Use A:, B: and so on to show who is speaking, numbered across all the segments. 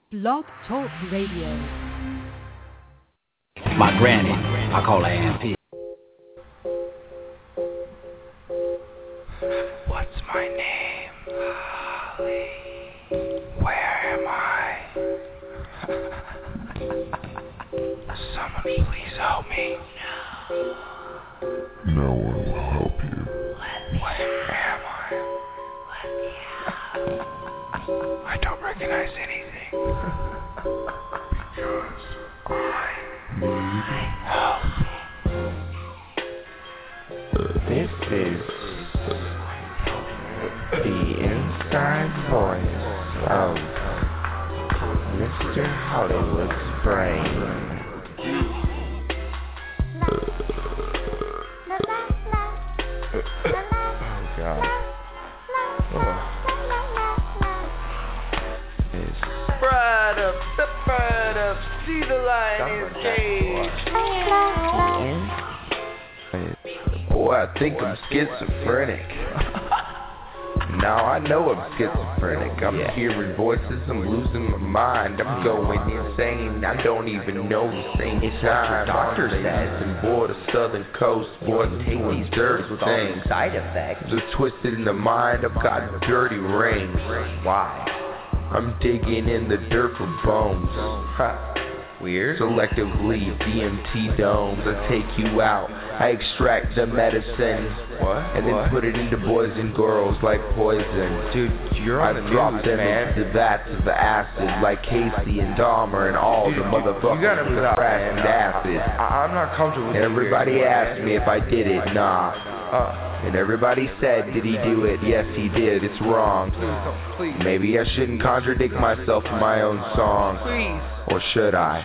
A: Blog Talk Radio.
B: My granny, I call her Aunt P.
C: What's my name? Holly. Where am I? Someone please help me.
D: No one will help you.
C: Where am I? I don't recognize anything.
D: Because
C: I help.
E: This is the inside voice of Mr. Hollywood's brain. Oh God.
C: Spread up, see the light is caged.
E: Boy, I think I'm schizophrenic. Now I know I'm schizophrenic. I'm hearing voices, I'm losing my mind. I'm going insane. I don't even know the same
B: It's what your doctor says.
E: And boy, the southern coast, boy, take these dirt
B: with all the
E: things.
B: side effects.
E: So twisted in the mind, I've got dirty rings.
B: Why?
E: I'm digging in the dirt for bones.
B: Weird.
E: Selectively, DMT domes. I take you out. I extract the medicine. And then put it into boys and girls like poison.
B: Dude, you're
E: I
B: on the
E: drop
B: news,
E: them
B: man.
E: into the vats of the acid like Casey and Dahmer and all the motherfuckers
C: you gotta
E: with
C: move
E: the
C: out,
E: crack
C: man.
E: and acid.
C: I'm not comfortable with
E: Everybody
C: you here,
E: asked
C: man.
E: me if I did it. Nah. And everybody said, did he do it? Yes, he did. It's wrong.
C: Please.
E: Maybe I shouldn't contradict myself in my own song.
C: Please.
E: Or should I?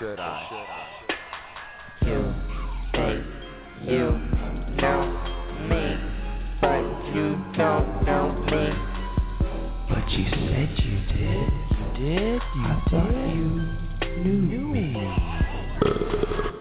F: You think you know me, but you don't know me.
B: But you said you did. Did you? I thought you knew me.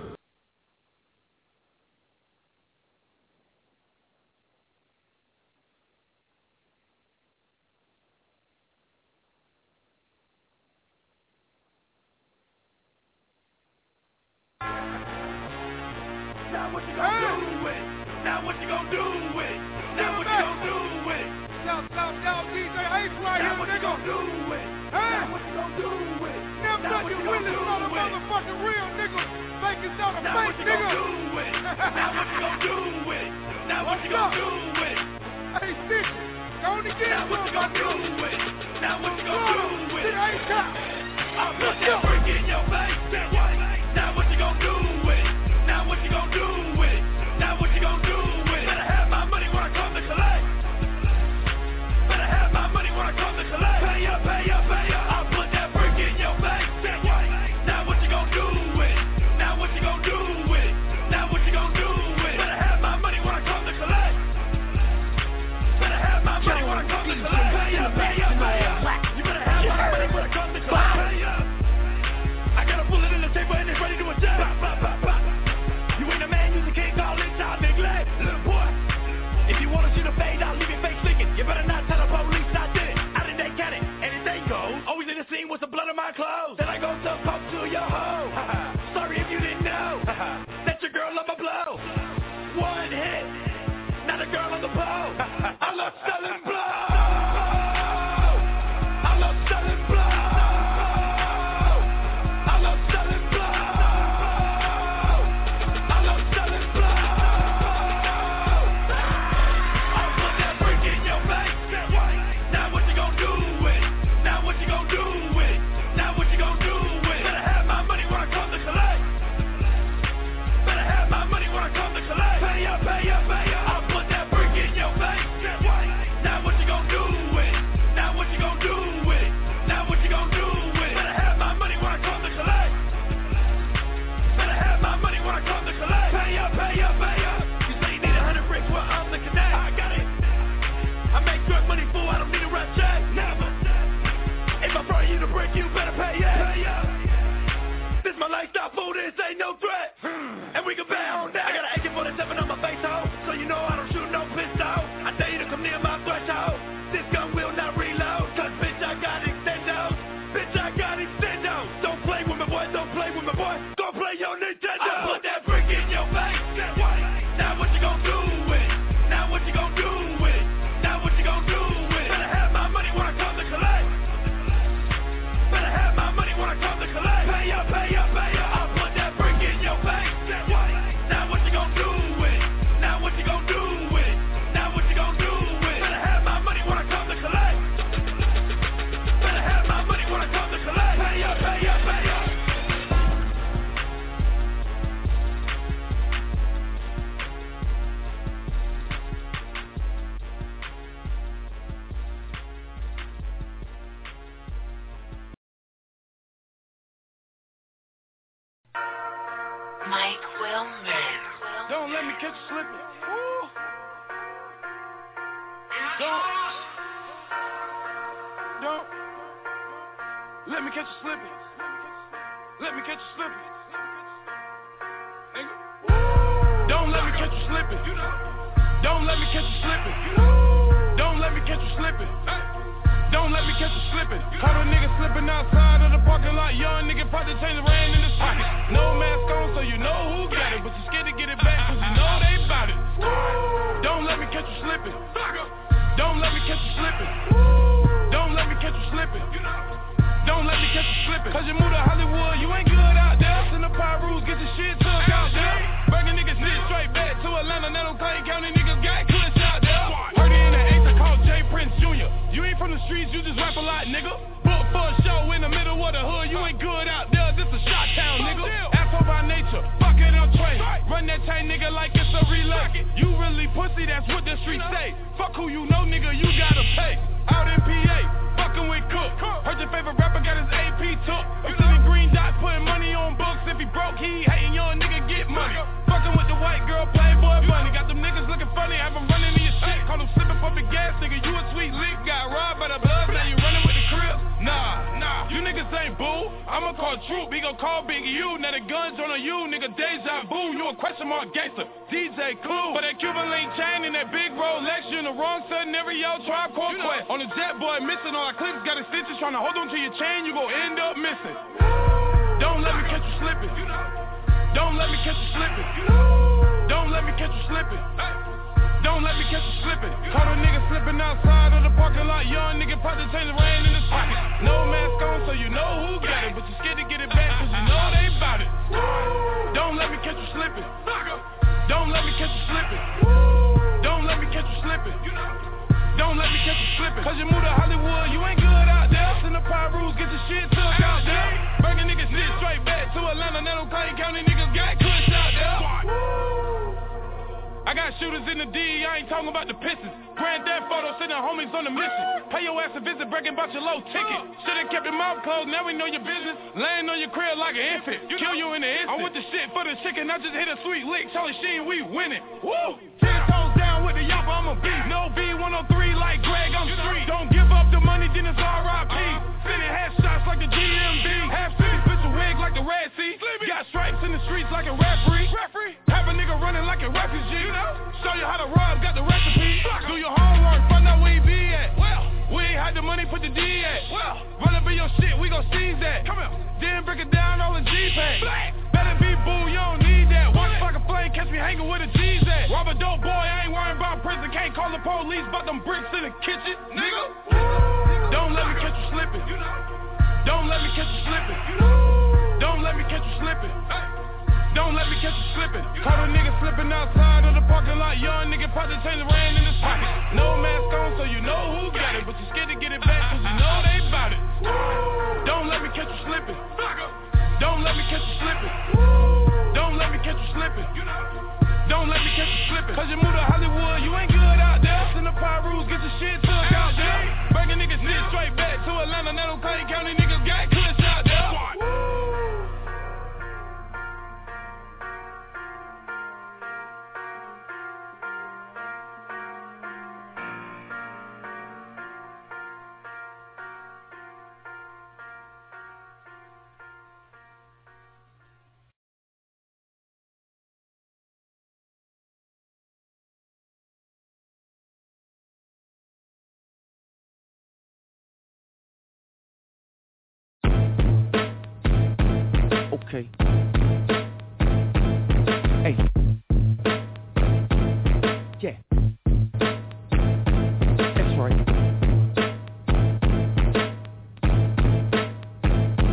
C: Now what you gonna do with it? Now what you gonna do with it? Now what you gonna do with it? Yo, DJ Ace right here, what you gonna do with it? Now what you gonna do with it? Now what you gonna do with it? Motherfucking real nigga, making out a fake nigga. Now what you gonna do with it? Now what you gonna do with it? Hey, Stitch, go on again. Now what you gonna do with it? Now what you gonna do with it? I'll put that brick in your face. Now what you gonna do with it? Now what you gonna do with it? Now what you gonna do with it? Better have my money when I come to collect. Better have my money when I come to collect. Pay up, pay up, pay up. I'll put that brick in your face. Now what you gonna do with it? Now what you gonna do with it? Now what you gonna do with it? Better have my money when I come to collect. Better have my money when I come to collect. Pay up, pay up, pay up. You better have my money when I come to collect. Pay up. I got a bullet in the chamber and it's ready to attack. You ain't a man, you can't call it child neglect. Little boy, if you wanna see the fade, I'll leave your face thinking. You better not tell the police I did it. How did they get it? Anything goes. Always in the scene with the blood on my clothes. Then I go to pump to your hoe. Sorry if you didn't know. That your girl on my blow. One hit, not a girl on the pole. I love selling blow. I love selling blow. I love selling blow. I love selling blow. I'll put that brick in your face. Now what you gonna do with it? Now what you gonna do with it? Now what you gonna do with it? Better have my money when I come to collect. Better have my money when I come to collect. Pay up, pay up, pay up. I'll put that brick in your face. Now what you gonna do with it? Now what you gonna do with it? Now what you gonna do with it? Better have my money when I come to collect. Better have my money when I come to collect. Pay up, pay up, pay up. You say you need 100 bricks, well I'm the connect. I got it. I make drug money, fool, I don't need a rap check. Never. If I brought you the brick, you better pay up. Pay up. This my lifestyle, fool, this ain't no threat. And we can bet on that. I got an AK-47 on my face, ho. So you know I don't shoot no pistol. I dare you to come near my threshold. This gun will not reload. Cause bitch, I got extendos. Bitch, I got extendos.
G: Mike Wilmer.
C: Don't let me catch you slipping. Ooh. Don't let me catch you slipping. Let me catch you slipping. Nigga. Don't let me catch you slipping. Don't let me catch you slipping. Don't let me catch you slipping. Don't let me catch you slipping. Caught a nigga slipping outside of the parking lot. Young nigga probably change the rain in his pocket. No mask on, so you know who got it. But you scared to get it back, cause you know they bout it. Don't let me catch you slipping. Don't let me catch you slipping. Don't let me catch you slipping. Don't let me catch you slipping. Cause you moved to Hollywood, you ain't good out there. Send the Pyrus, get your shit took out there. Bringing niggas shit straight back to Atlanta. Now Clay County niggas got clutch out there. Heard it in the 8th, I called Jay Prince Jr. You ain't from the streets, you just rap a lot, nigga. Book for a show in the middle of the hood. You ain't good out there, this a shot town, nigga. Asshole by nature, fuck it on train. Run that chain, nigga, like it's a relay. You really pussy, that's what the streets say. Fuck who you know, nigga, you gotta pay. Out in PA, fucking with Cook. Heard your favorite rapper got his AP took. I'm selling green dots, putting money on books. If he broke, he hating, young nigga get money. Fucking with the white girl, Playboy bunny. Got them niggas looking funny, have them running in your shit. Call them slipping for the gas, nigga. You a sweet lick, got robbed by the blood, now you running with the crib. Nah, you niggas ain't boo. I'ma call Troop, he gon' call Big U. Now the guns on you, nigga, deja vu. You a question mark gangster, DJ Clue. For that Cuban link chain and that big Rolex, you in the wrong sudden, every yo Tribe Called Quest. On the jet boy, missing all our clips, got his stitches, trying to hold on to your chain, you gon' end up missing. Don't let me catch you slipping. Don't let me catch you slipping. Don't let me catch you slipping. Don't let me catch you slipping. Caught a nigga slipping outside of the parking lot. Young nigga probably change the rain in his pocket. No mask on, so you know who got it. But you scared to get it back, cause you know they bout it. Don't let me catch you slipping. Don't let me catch you slipping. Don't let me catch you slipping. Don't let me catch you slipping. Cause you moved to Hollywood, you ain't good out there. Send the Pyrus, get your shit took out there. Bringing niggas shit straight back to Atlanta. Now Clay County niggas got clutch out there. I got shooters in the D, I ain't talking about the Pistons. Granddad photo, sending homies on the mission. Pay your ass a visit, bragging about your low ticket. Should've kept your mouth closed, now we know your business. Laying on your crib like an infant, kill you in the instant. I want the shit for the chicken, I just hit a sweet lick. Charlie Sheen, we winning. Woo! 10 toes down with the yapper, I'm a beast. No B103 like Greg, I'm street. Don't give up the money, then it's R.I.P. Sending headshots like the GMB. Half city, bitch a wig like the Red Sea. Got stripes in the streets like a referee. Have a nigga running like a refugee. Show you how to rub, got the recipe. Do your homework, find out where you be at. We ain't had the money, put the D at. Run up in your shit, we gon' seize that. Come here. Then break it down all in G-Pay. Better be boo, you don't need that. Watch like a flame, catch me hanging with a G's at. Rob a dope boy, I ain't worrying about prison. Can't call the police, about them bricks in the kitchen, nigga. Don't let me catch you slipping. Don't let me catch you slipping. Don't let me catch you slipping. Don't let me catch you slipping. Caught a nigga slipping outside of the parking lot. Young nigga probably change the rain in his pocket. No mask on, so you know who got it. But you scared to get it back, cause you know they bout it. Don't let me catch you slipping. Don't let me catch you slipping. Don't let me catch you slipping. Don't let me catch you slipping. Cause you moved to Hollywood, you ain't good out there. Send the Pyrus, get your shit took out there. Bringing niggas shit straight back to Atlanta. Now Clay County niggas got clutch out there.
B: Okay. Hey. Yeah. That's right.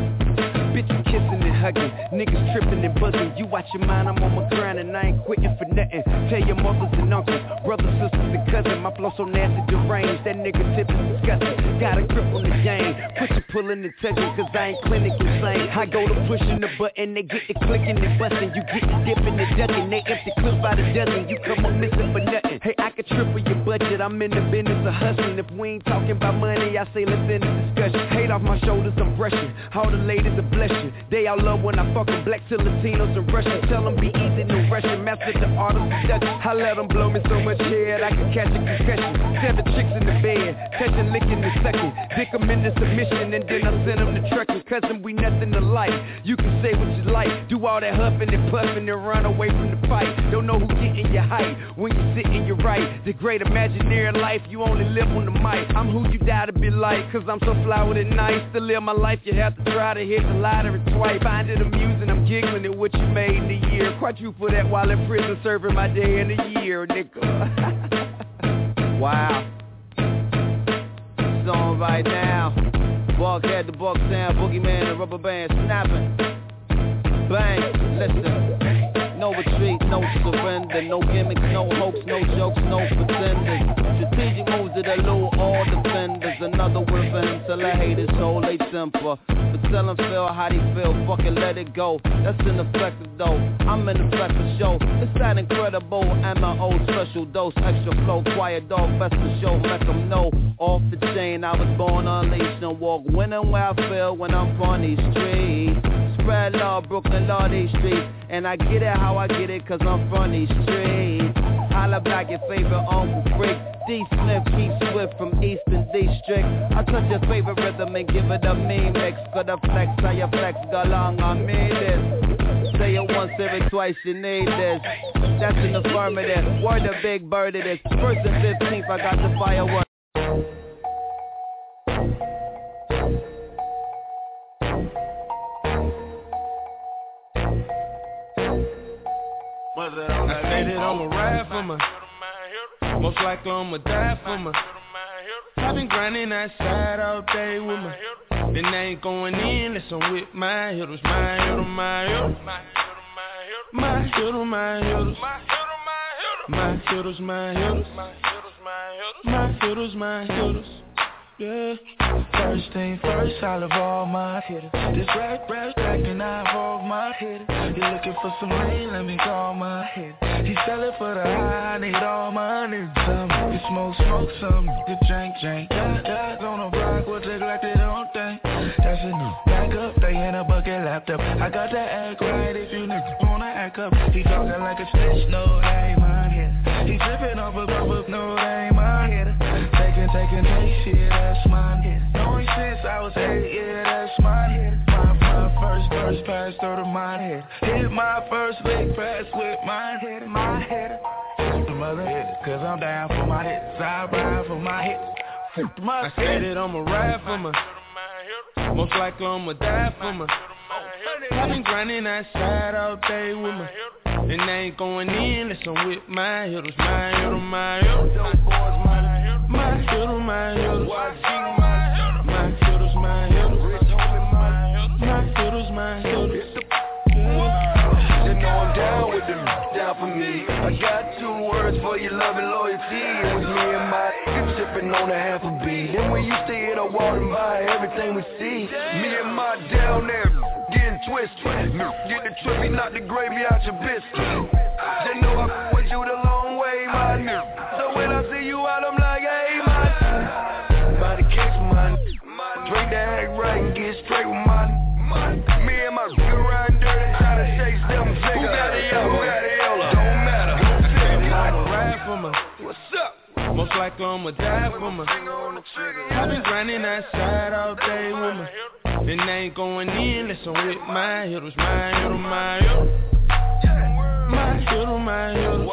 B: Bitch, you kissing and hugging. Niggas tripping and buzzing. You watch your mind, I'm on my grind and I ain't quitting for
G: nothing. Tell your mothers and uncles, brothers, sisters, and cousins. My flow so nasty, deranged, that nigga tip is disgusting. Got a grip on the game, pushing, pulling, and touching, cause I ain't clinical sane. I go to pushing the button, they get the clicking and busting. You get the dipping and ducking, they empty clips by the dozen. You come up missing for nothing. Hey, I could triple your budget, I'm in the business of hustling. If we ain't talking about money, I say let's end the discussion. Hate off my shoulders, I'm brushing. All the ladies are blessing. They all love when I fuck them, black to Latinos and Russians. Tell them be easy, no rushing. Master the art of seduction. I let them blow me so much head, I can catch a concussion. 7 chicks in the bed, touching, licking, and sucking. Dick them into submission, and then I send them to trucking. Cousin, we nothing alike. You can say what you like. Do all that huffing and puffing and run away from the fight. Don't know who getting your height when you sit in your right. The great imaginary life, you only live on the mic. I'm who you die to be like, cause I'm so flowered and nice. To live my life, you have to try to hit the lottery twice. Find it amusing, I'm giggling at what you made in a year. Quadruple that while in prison, serving my day in a year, nigga. Wow. It's on right now. Buckhead, the Buck Sound, Boogeyman, the Rubber Band, snapping. Bang, listen. No retreat, no surrender, no gimmicks, no hopes, no jokes, no pretenders. Strategic moves that elude all defenders. Another word for him till I hate his whole late temper. But tell him feel how they feel, fucking let it go. That's ineffective though, I'm in the for show. It's that incredible, and my old special dose. Extra flow, quiet dog, best to show, make them know. Off the chain, I was born unleashed and walk winning where I feel when I'm on these streets. Spread love, Brooklyn, Law, these streets. And I get it how I get it, cause I'm from these streets. Holla back your favorite Uncle Freak. D. Smith, Keith Swift from Eastern District. I touch your favorite rhythm and give it a mean mix. Gotta flex, how you flex, go long, I mean this. Say it once, say it twice, you need this. That's an affirmative, word a big bird it is. 1st and 15th, I got the fireworks.
H: I say that I'ma ride for my, most likely I'ma die for my. I've been grinding outside all day with my, then I ain't going in unless I'm with my hitters, my hitters, my hitters, my hitters, my hitters, my hitters, my hitters, my hitters, my hitters. Yeah. First thing first, I'll evolve my hitter. This rap stacking, I evolve my hitter. You looking for some lean, let me call my hitter. He sell it for the high, I need all my niggas. You smoke some, you drink. Guys on the block will take like they don't think. That's a new back up, they in a bucket laptop. I got to act right if you niggas wanna act up. He talking like a snitch, no, that ain't mine hitter. He tripping off a cup, no, that ain't mine hitter. Taking, shit, that's mine hitter. Knowing since I was 8, yeah, that's mine hitter. My first pass through the mine hitter. Hit my first big pass with mine hitter, my hitter. The mother hitter, cause I'm down for my hits. I ride for my hits. I said that I'ma ride for my, most likely I'ma die for my. I've been grinding outside all day with my, and I ain't going in unless I'm with my hitters, my hitters, my hitters, my hitters, my hitters, my hitters, my hitters, my hitters, my hitters.
C: They know I'm down with them, down for me. I got 2 words for your love and loyalty. It was me and my sipping on a half a beat. Then we used to hit a wall and buy everything we see. Me and my down there getting twisted. Get the trippy, knock the gravy out your biscuit. They know I with you the long way, my nigga. So when I see you out, I'm like, hey, my by the case, man. Drink the act right and get straight with my. Me and my riding dirty, trying to chase them figures. Who got a yellow? Don't matter.
H: I'ma ride for my. What's up? Most likely I'ma die for my. I've been grinding outside all day with my, then I ain't going in unless I'm with my hitters, my hitters, my hitters, my hitters, my hitters,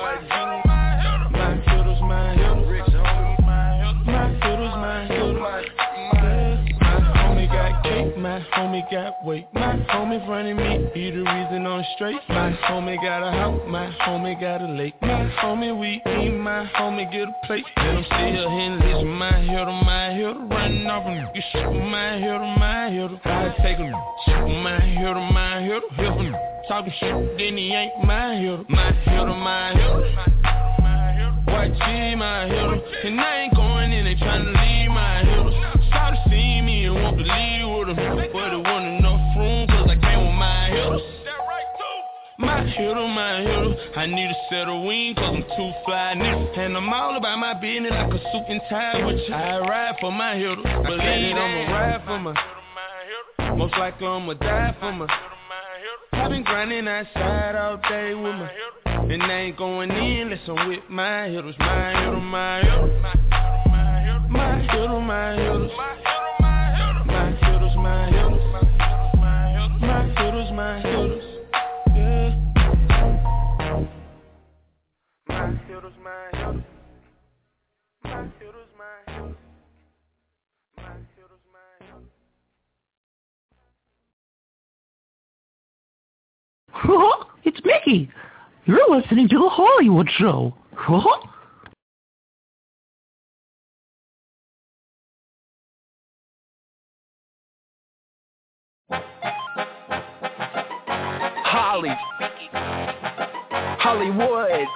H: my hitters, my hitters, my hitters, my hitters. My homie got cake, my My homie got weight. My homie frontin' me, he the reason I'm straight. My homie got a house, my homie got a lake. My homie we eat, my homie get a plate. Let him still hitting listen, my hitter, running off him. You shoot my hitter. I take him, shoot my hitter, hip him. Talking shit, then he ain't my hitter. My hitter. Watch G, my hitter. And I ain't going in, they tryna leave my hitters. Try to see me and won't believe with them. But it wasn't enough room, cause I came with my hitters. My hitter. I need a set of wings, cause I'm too fly, nigga. And I'm all about my business like a suit and tie with you. I ride for my hitter. Believe I'ma ride for my hitter. Most likely I'ma die for my hitter. I've been grinding outside all day with my hitter. And I ain't going in unless I'm with my hitters. My hitter. My hitters.
B: It's Mickey. You're listening to The Hollywood Show.
I: Hollywood.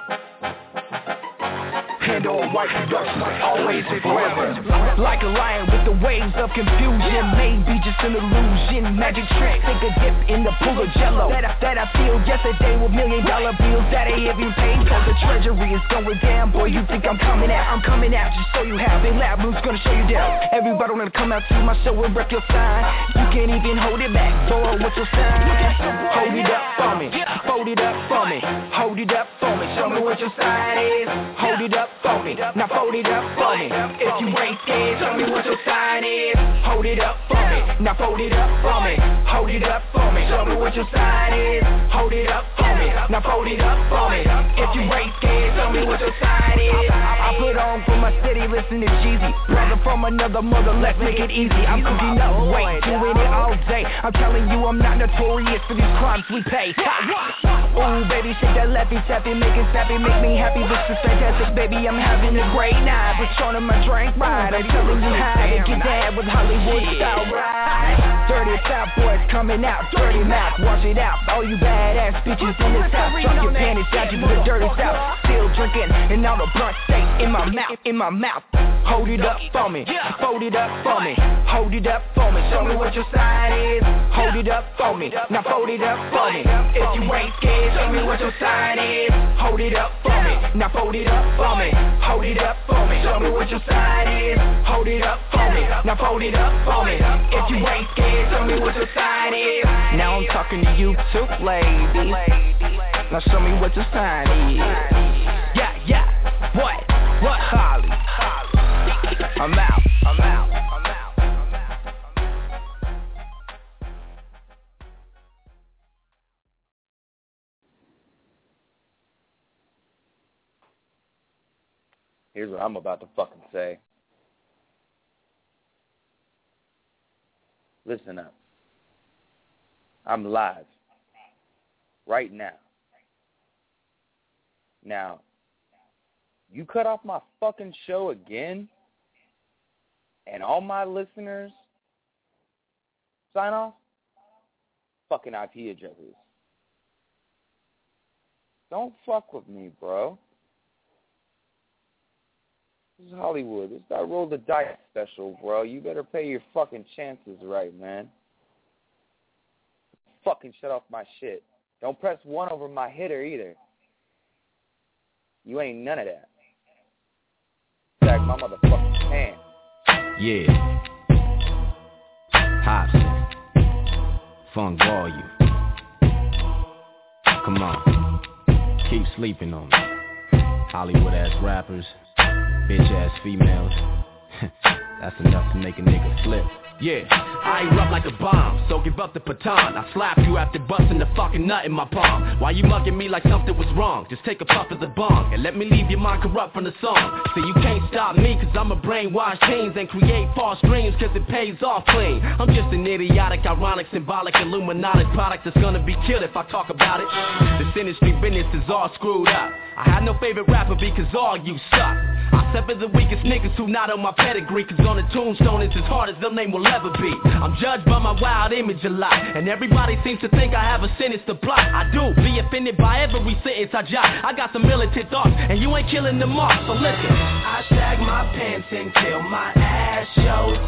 I: Pandora White Productions, always and forever. Like a lion with the waves of confusion, maybe just an illusion, magic trick. Take a dip in the pool of jello that I feel yesterday with $1 million bills that I even paid. Cause the treasury is going down, boy. You think I'm coming out? Just so you have. Big Lab Blues gonna show you down. Everybody wanna come out to my show and wreck your sign. You can't even hold it back, boy. What's your sign? Hold it up for me, fold it up for me, hold it up for me. Show me what your sign is. Hold it up for me, now fold it up for me. If you ain't scared, tell me what your sign is. Hold it up for me, now fold it up for me. Hold it up for me, show me what your sign is. Hold it up for me, now fold it up for me. If you ain't scared, tell me what your sign is. I put on for my city, listen to Jeezy. Brother from another mother, let's make it easy. I'm cooking up weight, doing it all day. I'm telling you I'm not notorious for these crimes we pay. Ooh, baby, shake that lefty tappy, make it sappy, make me happy. This is fantastic, baby, I'm having a great night. Returning my drink right, I'm telling you how to get down with Hollywood style right. Dirty South boys coming out, dirty mouth, wash it out. All you badass bitches in this house, drop your panties out, you the dirty South. Still drinking, and all the blunt steak in my mouth. Hold it up for me, fold it up for me, hold it up for me. Show me what your sign is. Hold it up for me, now fold it up for me. If you ain't scared, show me what your sign is. Hold it up for me, now fold it up for me. Hold it up for me, show me what your sign is. Hold it up for me, now fold it up for me. If you ain't scared, tell me what your sign is. Now I'm talking to you too, lady. Now show me what your sign is. Yeah, what, Holly? I'm out.
E: Here's what I'm about to fucking say. Listen up. I'm live. Right now. Now, you cut off my fucking show again, and all my listeners sign off? Fucking IP addresses. Don't fuck with me, bro. This is Hollywood. This is that Roll the Dice special, bro. You better pay your fucking chances right, man. Fucking shut off my shit. Don't press 1 over my hitter either. You ain't none of that. Sack my motherfucking hand.
J: Yeah. Hobson. Funk volume. Come on. Keep sleeping on me. Hollywood ass rappers. Bitch ass females. That's enough to make a nigga flip. Yeah, I erupt like a bomb, so give up the baton. I slap you after busting the fucking nut in my palm. Why you mugging me like something was wrong? Just take a puff of the bong and let me leave your mind corrupt from the song. See, you can't stop me cause I'm a brainwashed teens and create false dreams cause it pays off clean. I'm just an idiotic, ironic, symbolic, Illuminati product that's gonna be killed if I talk about it. This industry business is all screwed up. I had no favorite rapper because all you suck. I sever the weakest niggas who not on my pedigree, cause on the tombstone it's as hard as their name will ever be. I'm judged by my wild image a lot, and everybody seems to think I have a sinister plot. I do, be offended by every sentence I jot. I got some militant thoughts, and you ain't killing them off, so listen.
I: I sag my pants until my ass shows.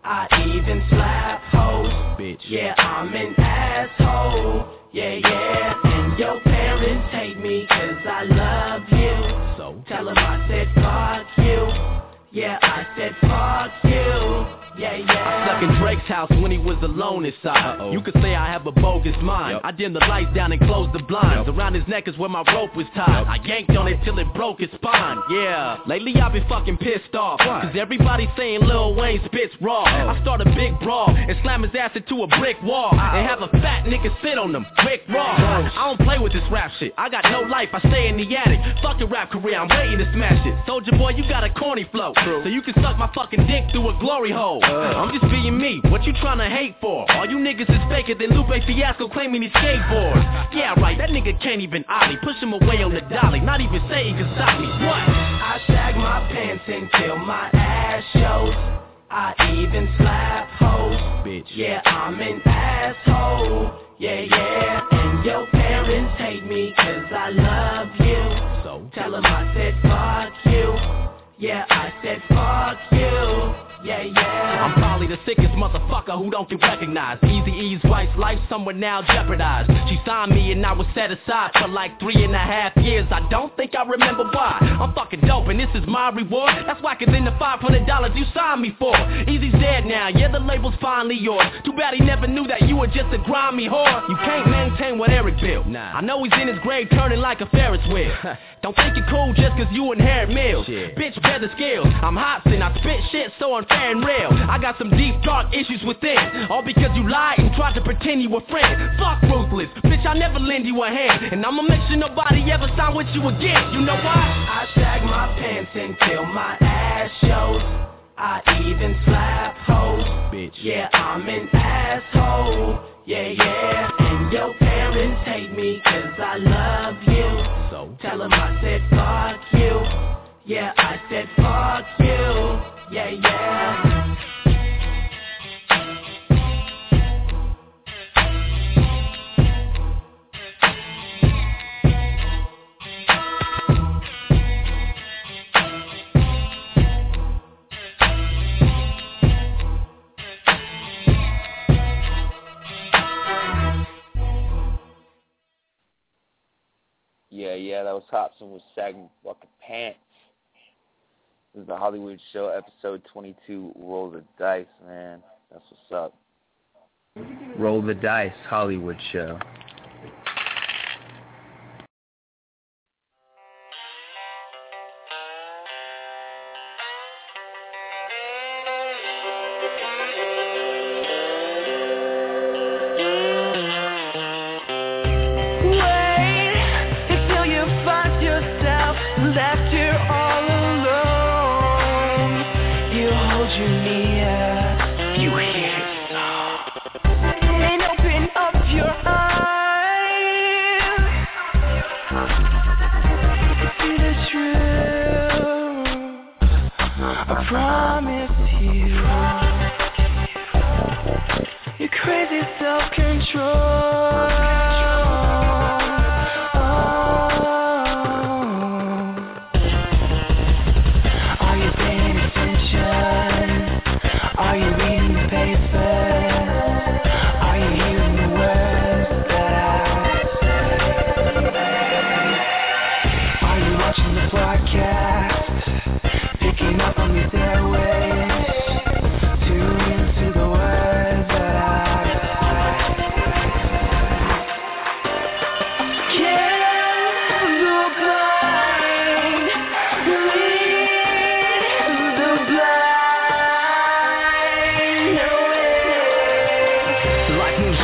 I: I even slap hoes.
J: Bitch.
I: Yeah, I'm an asshole. Yeah, and your parents hate me cause I love you.
J: So?
I: Tell them I said fuck you. Yeah, I said fuck you. Yeah.
J: I stuck in Drake's house when he was alone inside. You could say I have a bogus mind. Yep. I dimmed the lights down and closed the blinds. Around his neck is where my rope was tied. I yanked on it till it broke his spine. Yeah, lately I've been fucking pissed off. Cause everybody's saying Lil Wayne spits raw. I start a big brawl and slam his ass into a brick wall and have a fat nigga sit on him, Rick Ross. I don't play with this rap shit. I got no life, I stay in the attic. Fuck your rap career, I'm waiting to smash it. Soldier boy, you got a corny flow, so you can suck my fucking dick through a glory hole. I'm just being me, what you tryna hate for? All you niggas is faker than Lupe Fiasco claiming he skateboards. Yeah right, that nigga can't even ollie. Push him away on the dolly, not even say he can stop me. What?
I: I sag my pants until my ass shows. I even slap hoes.
J: Bitch.
I: Yeah, I'm an asshole. Yeah, and your parents hate me cause I love you.
J: So?
I: Tell them I said fuck you. Yeah, I said fuck you. Yeah.
J: I'm probably the sickest motherfucker who don't get recognized. Eazy-E's wife's life somewhere now jeopardized. She signed me and I was set aside for like 3.5 years. I don't think I remember why. I'm fucking dope and this is my reward. That's why cause in the $500 you signed me for. Easy's dead now, yeah the label's finally yours. Too bad he never knew that you were just a grimy whore. You can't maintain what Eric built. Nah. I know he's in his grave turning like a Ferris wheel. Don't think you're cool just cause you inherit meals. Bitch, better skills. I'm hot and I spit shit so unfair and real. I got some deep dark issues within. All because you lied and tried to pretend you were friend. Fuck ruthless, bitch I never lend you a hand. And I'ma make sure nobody ever sign with you again. You know why?
I: I sag my pants until my ass shows. I even slap hoes.
J: Bitch.
I: Yeah, I'm an asshole. Yeah, and your parents hate me cause I love you.
J: So?
I: Tell them I said fuck you. Yeah, I said fuck you. Yeah.
K: Yeah, that was Hopsin with Sagging Fucking Pants. This is the Hollywood Show, episode 22, Roll the Dice, man. That's what's up.
E: Roll the Dice, Hollywood Show.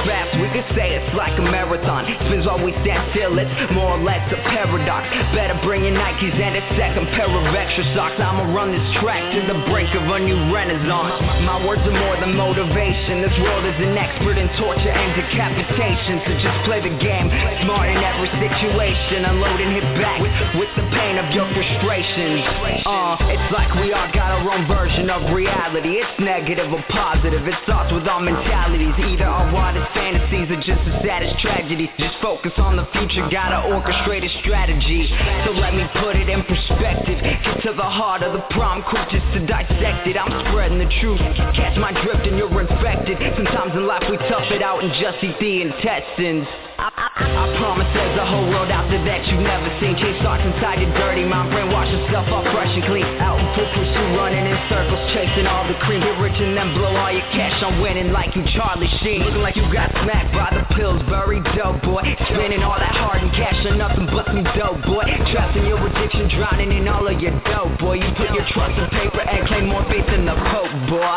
I: fast, we could say it's like a marathon. Spins always stand still, it's more or less a paradox. Better bring your Nikes and a second pair of extra socks. I'ma run this track to the brink of a new renaissance. My words are more than motivation. This world is an expert in torture and decapitation. So just play the game, smart in every situation. Unload and hit back with the pain of your frustrations. It's like we all got our own version of reality. It's negative or positive, it starts with our mentalities. Either our wildest fantasies or just the saddest tragedy. Just focus on the future, gotta orchestrate a strategy. So let me put it in perspective. Get to the heart of the problem, quick just to dissect it. I'm spreading the truth, catch my drift and you're infected. Sometimes in life we tough it out and just eat the intestines. I promise there's a whole world out there that you've never seen. Chase thoughts inside your dirty mind, brainwash yourself all fresh and clean. Out in full pursuit, running in circles, chasing all the cream. Get rich and then blow all your cash on winning like you Charlie Sheen. Looking like you got smacked by the Pillsbury dope boy. Spending all that hard and cash on nothing but some dope boy. Trapped in your addiction, drowning in all of your dope boy. You put your trust in paper and claim more faith than the Pope boy.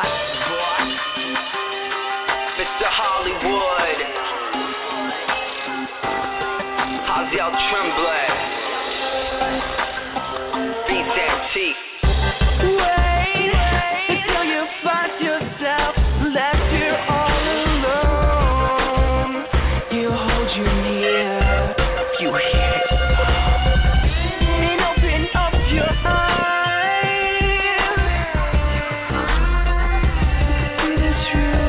I: Mr. Hollywood, how's y'all trembling? Beats antique.
F: Wait until you find yourself left here all alone. He'll hold you near if you hear his song. And open up your eyes to see the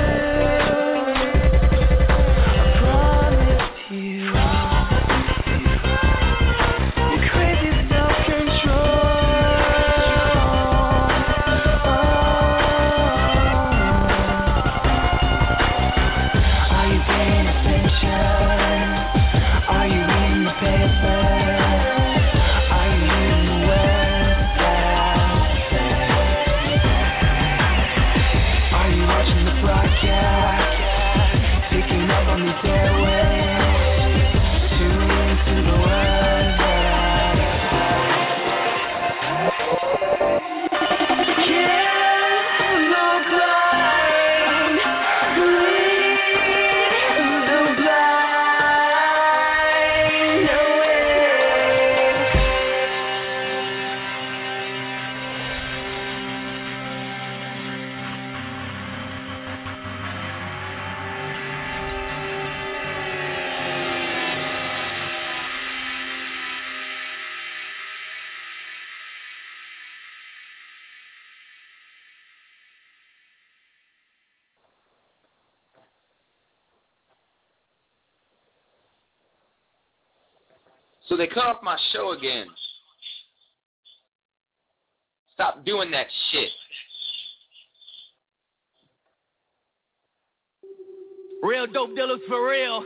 F: truth. I promise you.
E: So they cut off my show again. Stop doing that shit.
J: Real dope dealers for real.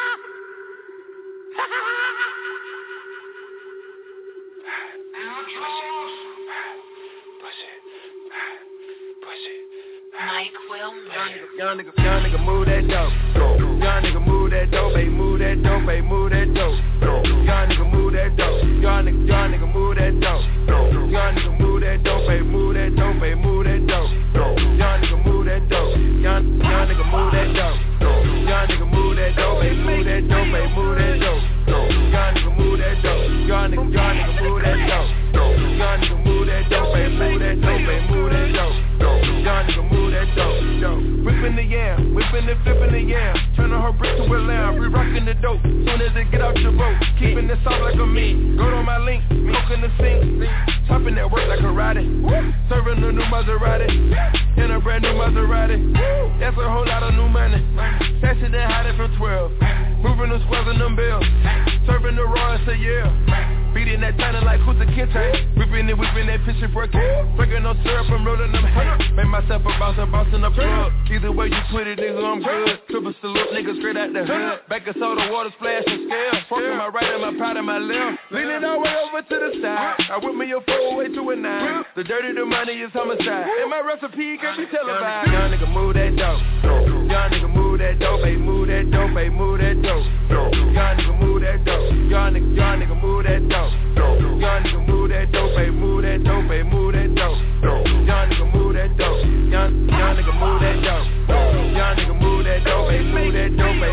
F: Mike Wilmer.
C: Young nigga move that dope. Young nigga move that dope, baby, move that dope, baby, move that dope. Young nigga move that dope. Young nigga move that dope. Young nigga move that dope, baby, move that dope, baby, move that dope. Young nigga move that dope. Young nigga move that dope. Young nigga move that dope, baby, move that dope, baby, move that dope. Young nigga move that dope. Young nigga move that dope. Young nigga move that dope, baby, move that dope, baby, move that dope. Young nigga move that dope. Whipping the yam, whipping and flipping the yam. Turning her brick to a lamb, re-rocking the dope. Soon as it get out your boat, keeping it soft like a meat. Go to my link, smoking the sink. Chopping that work like a Roddy. Serving a new Maserati. In a brand new Maserati. That's a whole lot of new money. Faster than hiding from 12. Moving the squares in them bills. Serving the raw, it's a year. Beating that China like Kuta Kinte. Whipping that pitching for a kid. Breaking no syrup, I'm rolling them hair. Make myself a boss in the plug. Either way you put it, nigga, I'm good. Triple salute, nigga, straight out the hood. Back of soda, water splash and scale. Fucking my right and my pride and my left. Leaning all the way over to the side. I whip me a 4-way to a 9. The dirty, the money is homicide. And my recipe can be televised. Young nigga move that dope. Young nigga move that dope, baby, move that dope, baby, move that dope. Young nigga move that dope. Young nigga move that dope. Young nigga move that dope, baby, move that dope, baby, move that dope. Young nigga move that dope. Young nigga move that dope. Young nigga move that dope, baby, move that dope, baby,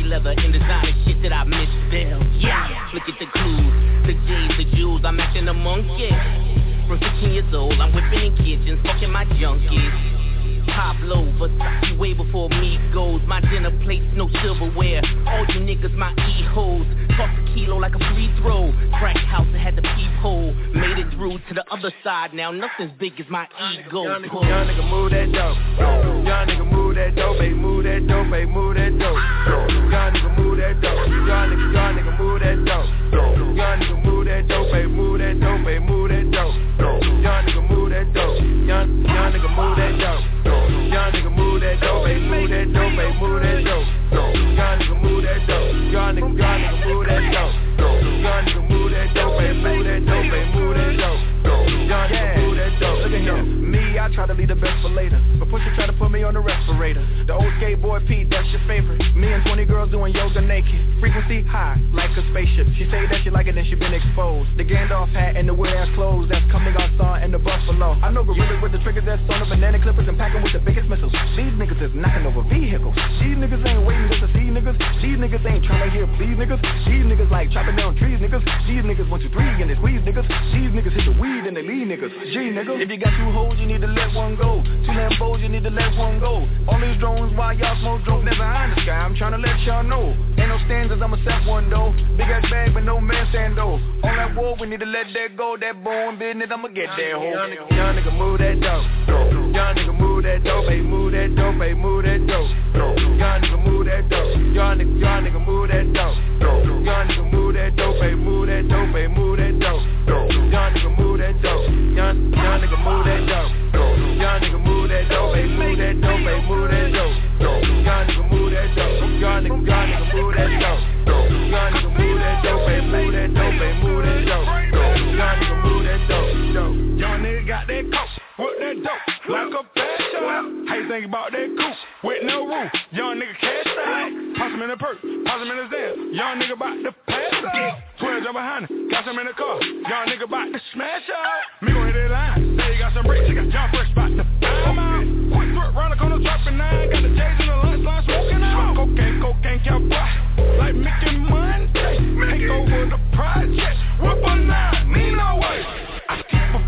L: leather and designer shit that I misspelled. Yeah, look at the clues, the J's, the jewels, I'm acting a monkey. From 15 years old, I'm whipping in kitchens, fucking my junkies. Pablo, Versace way before me goes. My dinner plates, no silverware. All you niggas, my E-hoes. Toss a kilo like a free throw. Crack house that had the peephole. Made it through to the other side. Now nothing's big as my ego.
M: Young nigga move that dope. Young nigga move that dope, baby. Move that dope, baby. Move that dope. Young nigga move that dope. Young nigga move that dope. Young nigga move that dope, baby. Move that dope, baby. Move that dope. Young nigga move that dope. Young nigga move that dope. Young nigga move that dope, baby. Move that dope, baby. Move that dope. Young nigga move that dope. Young nigga move that dope. Young nigga move that dope, baby. Move that dope, baby. Move that dope. Young nigga move that dope. Look at him. Me, I try to leave the best for later, but Pusha try to put me on the respirator. The old skateboard Pete, that's your favorite. Me and 20 girls doing yoga naked. Frequency high, like a spaceship. She say that she like it, then she been exposed. The Gandalf hat and the weird ass clothes, that's coming on Sun and the Buffalo. I know gorillas with the triggers that's on the banana clippers and packing with the biggest missiles. These niggas is knocking over vehicles. These niggas ain't waiting just to see niggas. These niggas ain't trying to hear please niggas. These niggas like chopping down trees niggas. These niggas 1, 2, 3 and they squeeze niggas. These niggas hit the weed and they leave niggas. G niggas. If you got 2 hoes, you need to let one go. 2 Lambos, you need to let one go. All these drones while y'all smoke drones never behind the sky. I'm trying to let y'all know. Ain't no standards, I'ma set one though. Big ass bag but no man stand though. On that wall, we need to let that go. That bone business, I'ma get that hoe. Young nigga move that dope. Young nigga move that dope, baby. Move that dope, baby. Move that dope. Young nigga move that dope. Young nigga move that dope. Young nigga move that dope, baby. Move that dope, baby. Move that dope. Young nigga move that dope. Young nigga move that dope. Young nigga move that dope, baby. Move that dope, baby. Move that dope. Young nigga move that dope. Young nigga move that dope. Young nigga move that dope, baby. Move that dope, baby. Move that dope. Young nigga move that dope.
C: Young nigga got that coke, with that dope, like a bad shot. How you think about that coupe with no roof? Young nigga cash out, toss him in the perk, toss him in the Zan. Young nigga bout to pass out, 12 jump behind him, got some in the car. Young nigga bout to smash out. Me gon' hit that line, say you got some bricks, you got John Fresh bout to time out. Quick trip round the corner, dropping 9, got the J's in the lunch line, smoking out. Cocaine, cowboy, like Mickey Monday. Take over the project, whip a 9, need no way. I keep a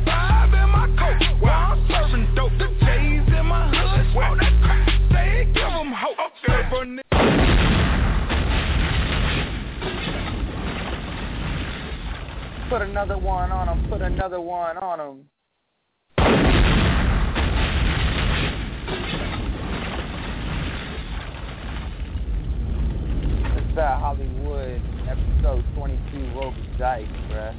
C: 45 in my coat while I'm serving dope. The J's in my hood, smoke that crack, they give them hope. Okay, for
K: Put another one on them, put another one on them. It's that Hollywood, episode 22, Roll the Dice, bruh.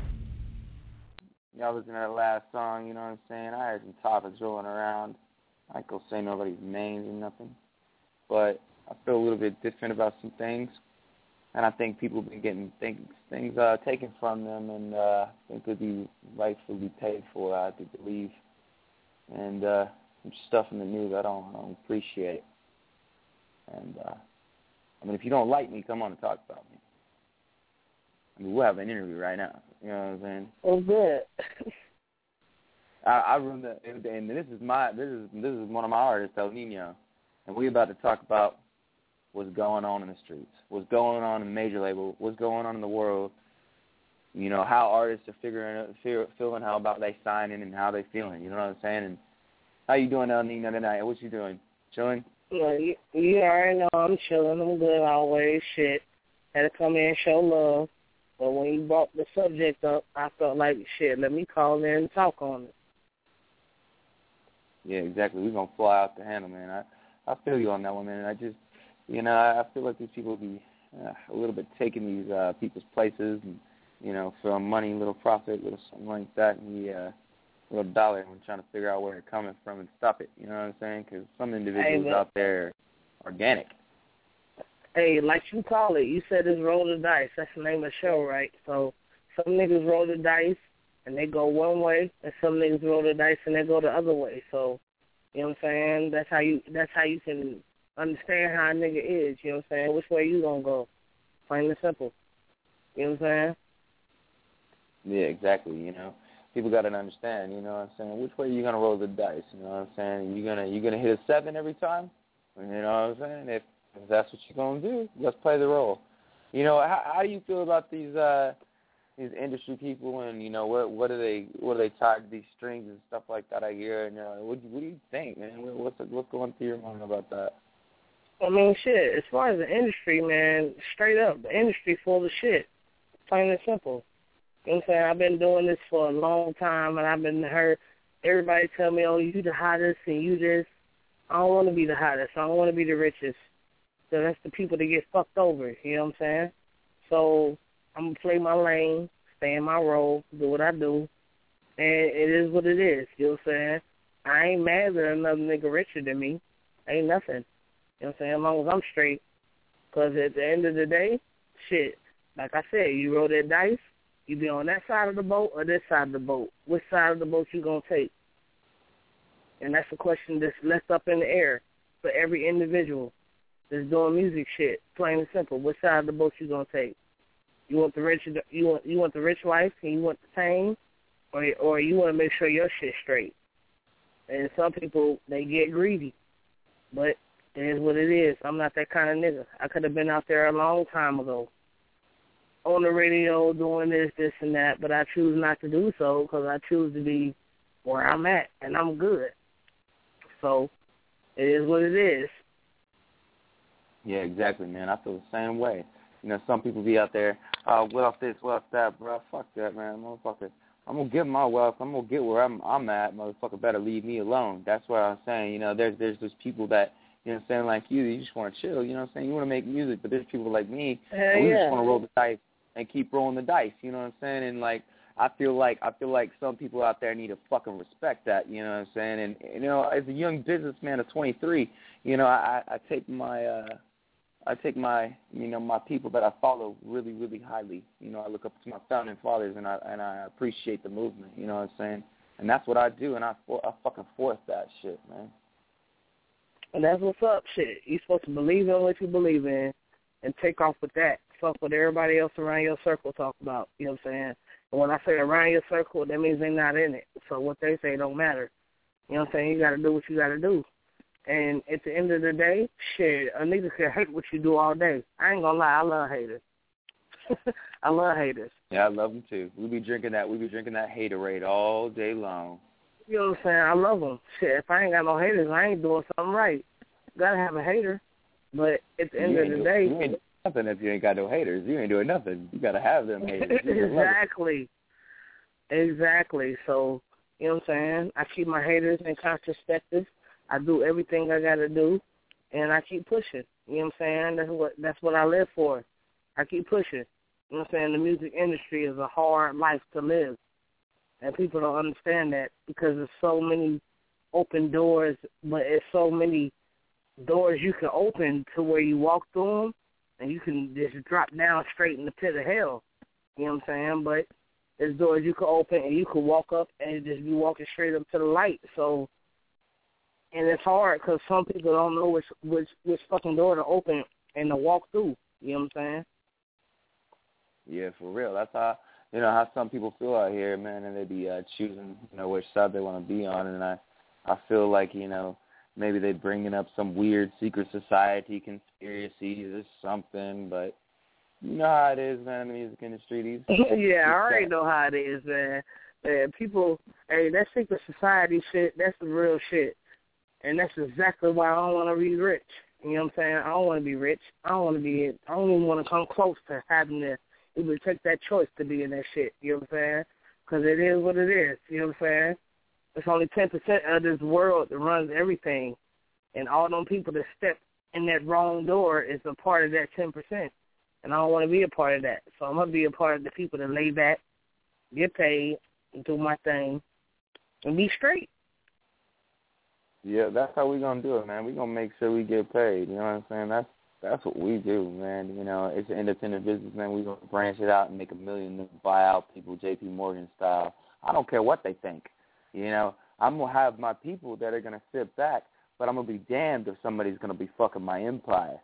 K: Y'all listening to that last song, you know what I'm saying? I heard some topics rolling around. I ain't gonna say nobody's names or nothing. But I feel a little bit different about some things. And I think people have been getting things taken from them, and I think they'll be rightfully paid for, I do believe. And some stuff in the news I don't appreciate. And, I mean, if you don't like me, come on and talk about me. I mean, we'll have an interview right now. You know what I'm saying?
N: Oh, good.
K: I remember, and this is one of my artists, El Nino, and we're about to talk about what's going on in the streets, what's going on in the major label, what's going on in the world. You know, how artists are feeling how about they signing and how they feeling. You know what I'm saying? And how you doing, El Nino, tonight? What you doing? Chilling?
N: Yeah, you already know I'm chilling. I'm good always. Shit, had to come in and show love. But when you brought the subject up, I felt like, shit, let me call in and talk on it.
K: Yeah, exactly. We're going to fly out the handle, man. I feel you on that one, man. I just, you know, I feel like these people be a little bit taking these people's places and, you know, for money, little profit, little something like that, and little dollar, and we're trying to figure out where it's coming from and stop it. You know what I'm saying? Because some individuals out there are organic.
N: Hey, like you call it, you said it's roll the dice. That's the name of the show, right? So some niggas roll the dice and they go one way, and some niggas roll the dice and they go the other way. So, you know what I'm saying? That's how you can understand how a nigga is. You know what I'm saying? Which way you gonna go? Plain and simple. You know what I'm saying? Yeah,
K: exactly. You know, people got to understand. You know what I'm saying? Which way are you gonna roll the dice? You know what I'm saying? You gonna hit a 7 every time? You know what I'm saying? If that's what you're gonna do, let's play the role. You know, how do you feel about these industry people, and you know, what are they tied to these strings and stuff like that? I hear, and what do you think, man? What's going through your mind about that?
N: I mean, shit. As far as the industry, man, straight up, the industry full of shit. Plain and simple. You know what I'm saying? I've been doing this for a long time, and I've been heard everybody tell me, "Oh, you the hottest and you this." I don't want to be the hottest. I don't want to be the richest. So that's the people that get fucked over. You know what I'm saying? So I'm gonna play my lane, stay in my role, do what I do, and it is what it is. You know what I'm saying? I ain't mad that another nigga richer than me. Ain't nothing. You know what I'm saying? As long as I'm straight. Because at the end of the day, shit, like I said, you roll that dice, you be on that side of the boat or this side of the boat. Which side of the boat you going to take? And that's a question that's left up in the air for every individual that's doing music shit, plain and simple. Which side of the boat you going to take? You want the rich life and you want the fame, or you want to make sure your shit's straight? And some people, they get greedy. But it is what it is. I'm not that kind of nigga. I could have been out there a long time ago on the radio doing this, and that, but I choose not to do so because I choose to be where I'm at, and I'm good. So it is what it is.
K: Yeah, exactly, man. I feel the same way. You know, some people be out there, wealth this, wealth that, bro. Fuck that, man, motherfucker. I'm gonna get my wealth. I'm gonna get where I'm at. Motherfucker, better leave me alone. That's what I'm saying. You know, there's those people that, you know what I'm saying, like you just want to chill. You know what I'm saying? You want to make music, but there's people like me, and we just want to roll the dice and keep rolling the dice. You know what I'm saying? And like, I feel like some people out there need to fucking respect that. You know what I'm saying? And you know, as a young businessman of 23, you know, I take my you know, my people that I follow really, really highly. You know, I look up to my founding fathers, and I appreciate the movement. You know what I'm saying? And that's what I do, and I fucking force that shit, man.
N: And that's what's up, shit. You're supposed to believe in what you believe in and take off with that. Fuck what everybody else around your circle talk about. You know what I'm saying? And when I say around your circle, that means they're not in it. So what they say don't matter. You know what I'm saying? You got to do what you got to do. And at the end of the day, shit, a nigga can hate what you do all day. I ain't going to lie. I love haters. I love haters.
K: Yeah, I love them too. We be drinking that haterade all day long.
N: You know what I'm saying? I love them. Shit, if I ain't got no haters, I ain't doing something right. Gotta have a hater. But at the end of the day,
K: you ain't doing nothing if you ain't got no haters. You ain't doing nothing. You gotta have them haters.
N: Exactly. So, you know what I'm saying? I keep my haters in perspective. I do everything I gotta do, and I keep pushing. You know what I'm saying? That's what I live for. I keep pushing. You know what I'm saying? The music industry is a hard life to live. And people don't understand that because there's so many open doors, but it's so many doors you can open to where you walk through them and you can just drop down straight in the pit of hell. You know what I'm saying? But there's doors you can open and you can walk up and just be walking straight up to the light. So, and it's hard because some people don't know which fucking door to open and to walk through. You know what I'm saying?
K: Yeah, for real. That's how some people feel out here, man, and they be choosing, you know, which side they want to be on. And I feel like, you know, maybe they bringing up some weird secret society conspiracies or something, but you know how it is, man, in the music industry.
N: Yeah, I already know how it is, man. People, hey, that secret society shit, that's the real shit. And that's exactly why I don't want to be rich. You know what I'm saying? I don't want to be rich. I don't even want to come close to having to even take that choice to be in that shit. You know what I'm saying? Because it is what it is. You know what I'm saying? It's only 10% of this world that runs everything. And all them people that step in that wrong door is a part of that 10%. And I don't want to be a part of that. So I'm going to be a part of the people that lay back, get paid, and do my thing, and be straight.
K: Yeah, that's how we going to do it, man. We're going to make sure we get paid. You know what I'm saying? That's what we do, man. You know, it's an independent business, man. We're going to branch it out and make $1 million and buy out people J.P. Morgan style. I don't care what they think. You know, I'm going to have my people that are going to sit back, but I'm going to be damned if somebody's going to be fucking my empire.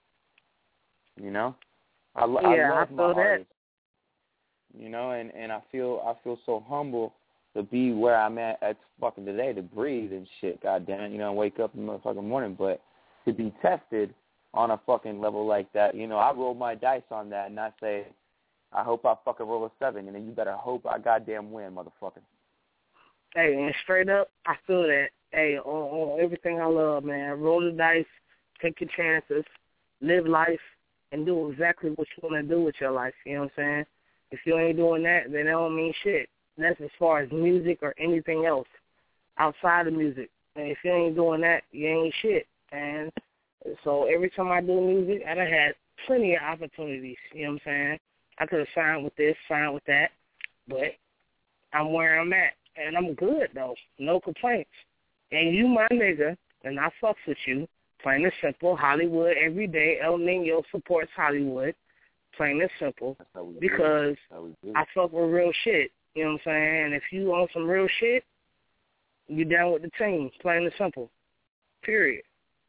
K: You know? I love my artists. You know, and I feel so humble to be where I'm at fucking today, to breathe and shit, goddamn, you know, and wake up in the motherfucking morning, but to be tested on a fucking level like that. You know, I roll my dice on that, and I say, I hope I fucking roll a 7, and then you better hope I goddamn win, motherfucker.
N: Hey, and straight up, I feel that. Hey, on everything I love, man. Roll the dice, take your chances, live life, and do exactly what you want to do with your life. You know what I'm saying? If you ain't doing that, then that don't mean shit. That's as far as music or anything else outside of music. And if you ain't doing that, you ain't shit. And so every time I do music, I done had plenty of opportunities. You know what I'm saying? I could have signed with this, signed with that, but I'm where I'm at. And I'm good, though. No complaints. And you my nigga, and I fucks with you. Plain and simple. Hollywood every day. El Nino supports Hollywood. Plain and simple. Because I fuck with real shit. You know what I'm saying? And if you on some real shit, you down with the team. Plain and simple. Period.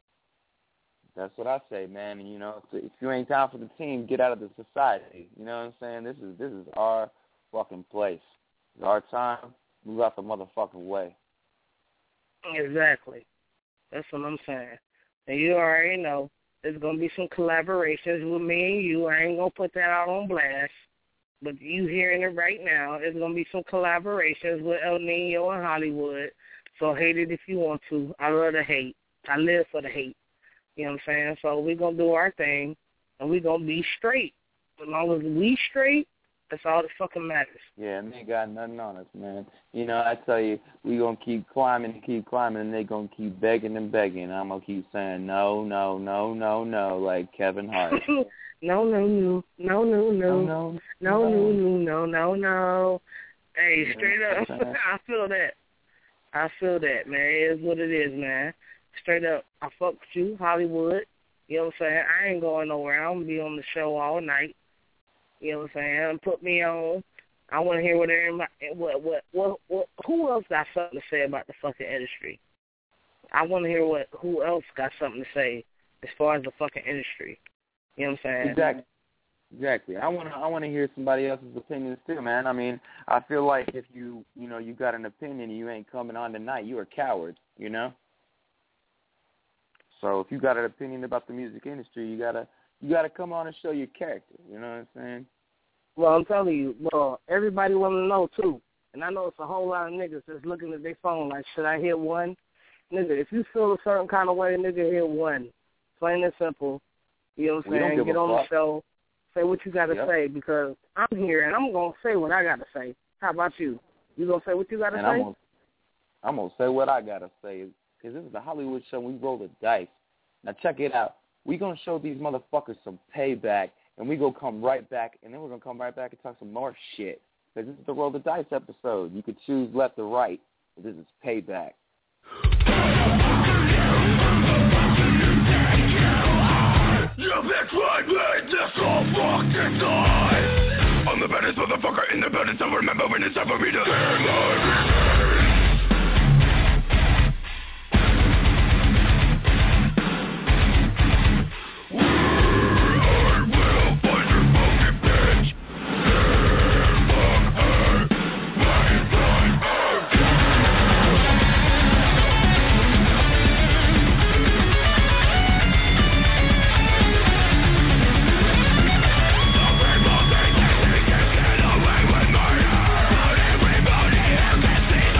K: That's what I say, man. And, you know, if you ain't down for the team, get out of the society. You know what I'm saying? This is our fucking place. It's our time. Move out the motherfucking way.
N: Exactly. That's what I'm saying. And you already know there's going to be some collaborations with me and you. I ain't going to put that out on blast. But you hearing it right now, there's going to be some collaborations with El Nino and Hollywood. So hate it if you want to. I love the hate. I live for the hate. You know what I'm saying? So we're going to do our thing, and we're going to be straight. As long as we straight, that's all that fucking matters.
K: Yeah, and they got nothing on us, man. You know, I tell you, we going to keep climbing, and they going to keep begging and begging. And I'm going to keep saying, no, no, no, no, no, like Kevin Hart.
N: No, no, no, no, no, no, no, no, no, no, no. Hey, straight up, I feel that. I feel that, man. It is what it is, man. Straight up, I fuck with you, Hollywood. You know what I'm saying? I ain't going nowhere. I'm going to be on the show all night. You know what I'm saying? Put me on. I want to hear what everybody, who else got something to say about the fucking industry? I want to hear who else got something to say as far as the fucking industry. You know what I'm saying?
K: Exactly. I want to hear somebody else's opinions too, man. I mean, I feel like if you got an opinion and you ain't coming on tonight, you're a coward, you know? So if you got an opinion about the music industry, you gotta come on and show your character. You know what I'm saying?
N: Well, I'm telling you, everybody want to know too, and I know it's a whole lot of niggas that's looking at their phone like, should I hit one? Nigga, if you feel a certain kind of way, nigga, hit one. Plain and simple. You know what I'm saying? Get on the show, say what you got to say, because I'm here and I'm gonna say what I got to say. How about you? You gonna say what you got to say?
K: I'm gonna say what I gotta say. Because this is the Hollywood show, we roll the dice. Now check it out. We're going to show these motherfuckers some payback, and we're going to come right back, and then we're going to come right back and talk some more shit. Because this is the Roll the Dice episode. You could choose left or right, but this is payback.
C: You bitch like me, this all fucking die. I'm the baddest motherfucker in the building, so remember when it's time for me to say my business. See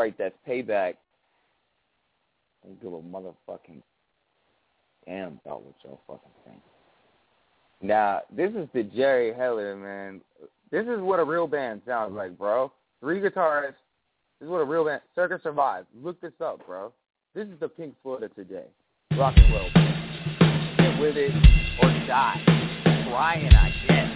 K: right, that's payback. You give a motherfucking damn about what y'all fucking think. Now, this is the Jerry Heller, man. This is what a real band sounds like, bro. 3 guitarists. This is what a real band... Circa Survive. Look this up, bro. This is the Pink Floyd of today. Rock and roll. Get with it or die. Trying, I guess.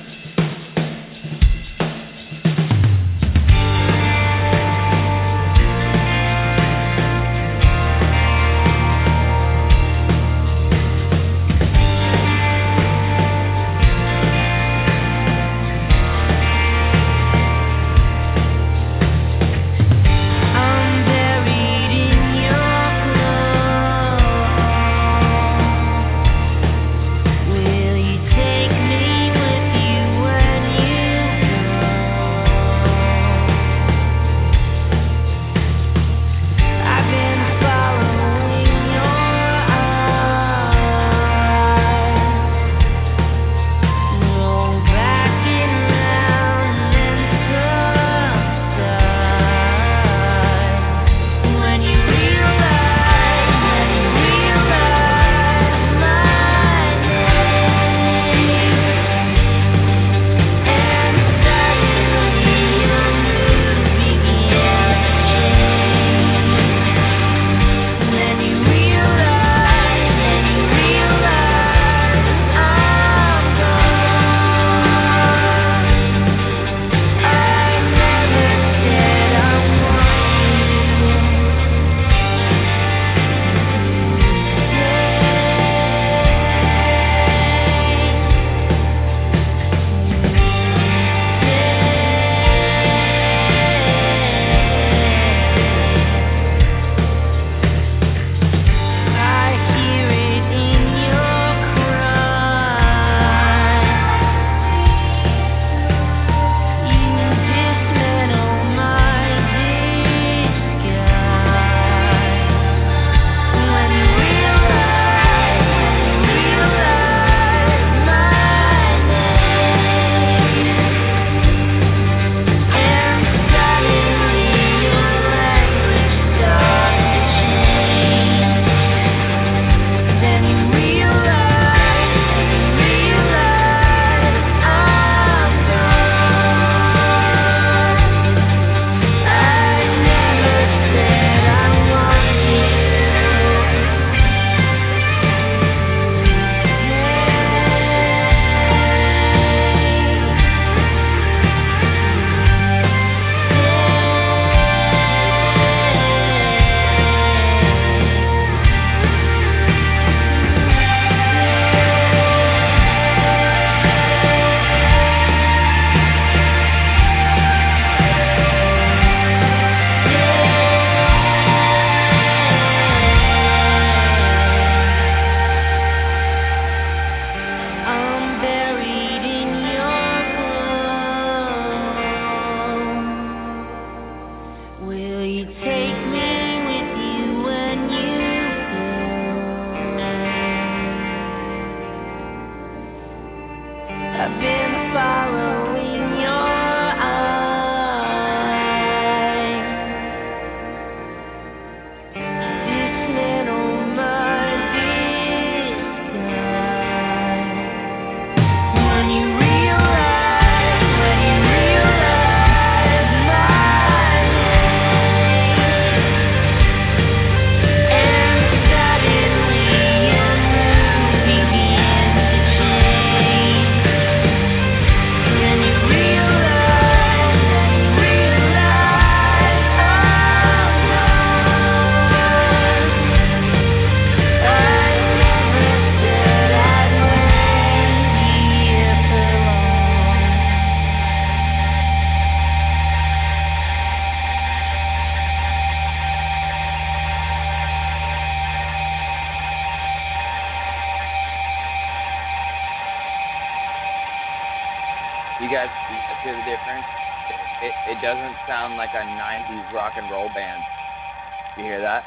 K: You guys hear the difference? It doesn't sound like a 90s rock and roll band. You hear that?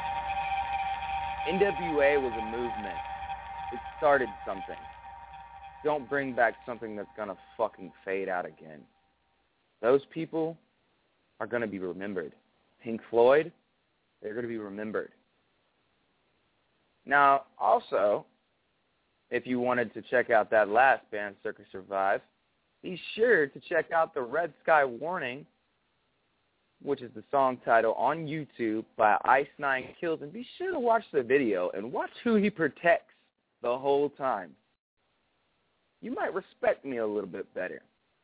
K: NWA was a movement. It started something. Don't bring back something that's going to fucking fade out again. Those people are going to be remembered. Pink Floyd, They're going to be remembered. Now, also, if you wanted to check out that last band, Circa Survive, be sure to check out the Red Sky Warning, which is the song title, on YouTube by Ice9 Kills. And be sure to watch the video and watch who he protects the whole time. You might respect me a little bit better.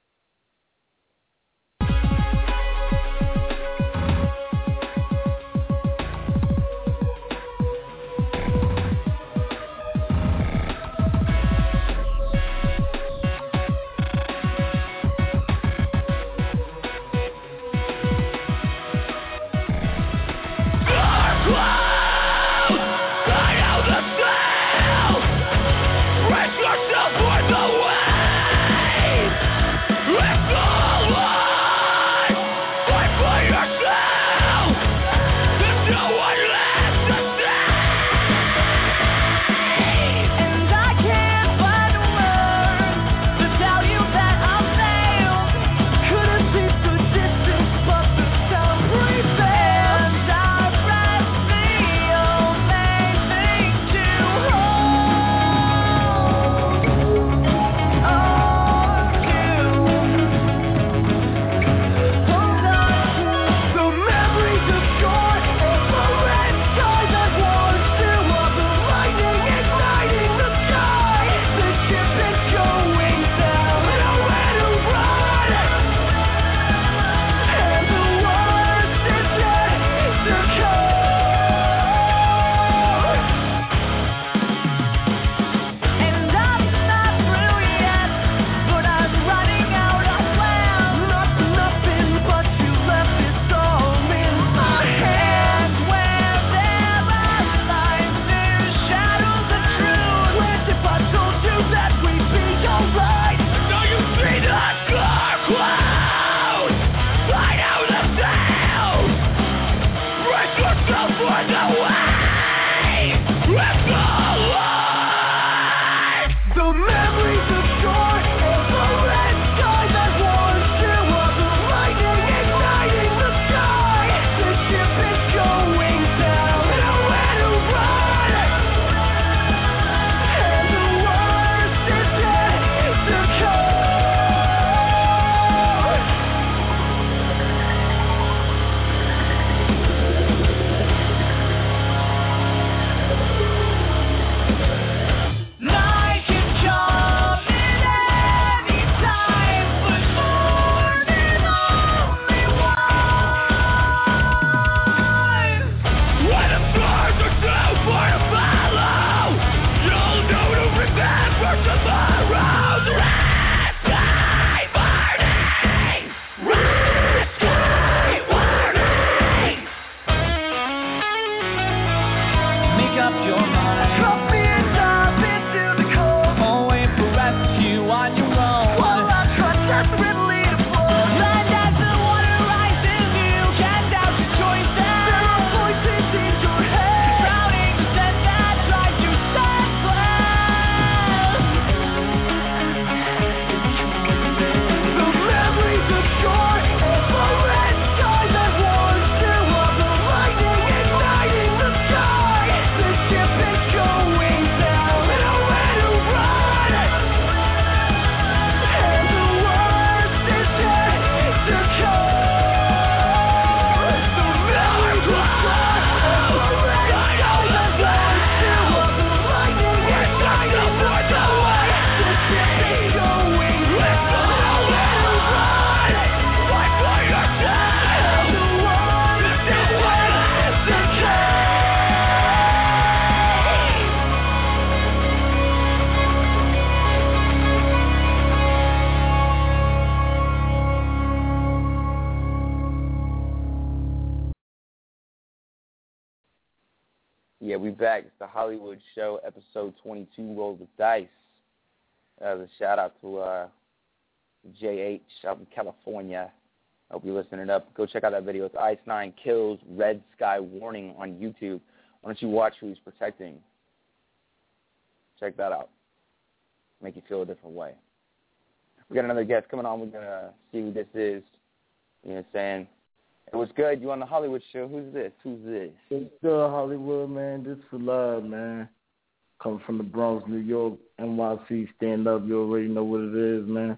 K: Yeah, we back. It's the Hollywood Show, episode 22, Roll the Dice. A shout out to JH out in California. I hope you're listening up. Go check out that video. It's Ice9 Kills Red Sky Warning on YouTube. Why don't you watch who he's protecting? Check that out. Make you feel a different way. We got another guest coming on. We're going to see who this is. You know what I'm saying? It was good. You on the Hollywood show? Who's this?
O: It's still Hollywood, man. This for love, man. Coming from the Bronx, New York, NYC, stand up. You already know what it is, man.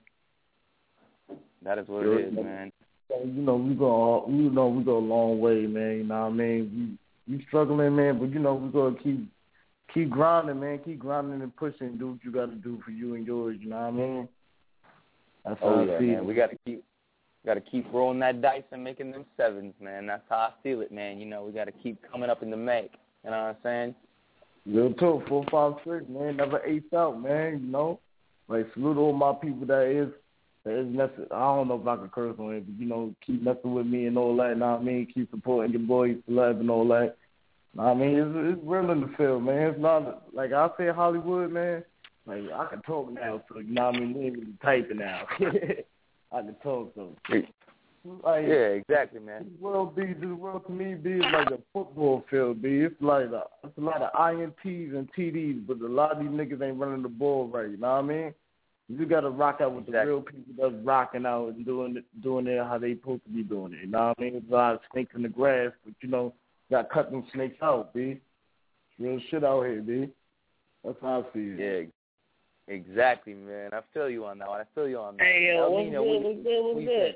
K: That is what it is, man.
O: You know, we go a long way, man. You know what I mean? We struggling, man, but, you know, we got to keep grinding, man. Keep grinding and pushing. Do what you got to do for you and yours, you know what I mean? That's how I feel.
K: Man. We got to keep rolling that dice and making them sevens, man. That's how I feel it, man. You know, we got to keep coming up in the make. You know what I'm saying?
O: Real talk, 4, 5, 6, man. Never ace out, man, you know? Like, salute all my people that is messing. I don't know if I can curse on it, but, you know, keep messing with me and all that, you know what I mean? Keep supporting your boys, celeb and all that. You know what I mean? It's real in the field, man. It's not, like I say Hollywood, man, like, I can talk now, so, you know what I mean? We ain't really typing now. I can talk, so. Like,
K: yeah, exactly, man.
O: This world to me is like a football field, B. It's a lot of INTs and TDs, but a lot of these niggas ain't running the ball right. You know what I mean? You got to rock out with the real people that's rocking out and doing it how they supposed to be doing it. You know what I mean? There's a lot of snakes in the grass, but you know, you got to cut them snakes out, B. Real shit out here, B. That's how I see it.
K: Yeah, exactly, man. I feel you on that one.
N: Hey, what's good?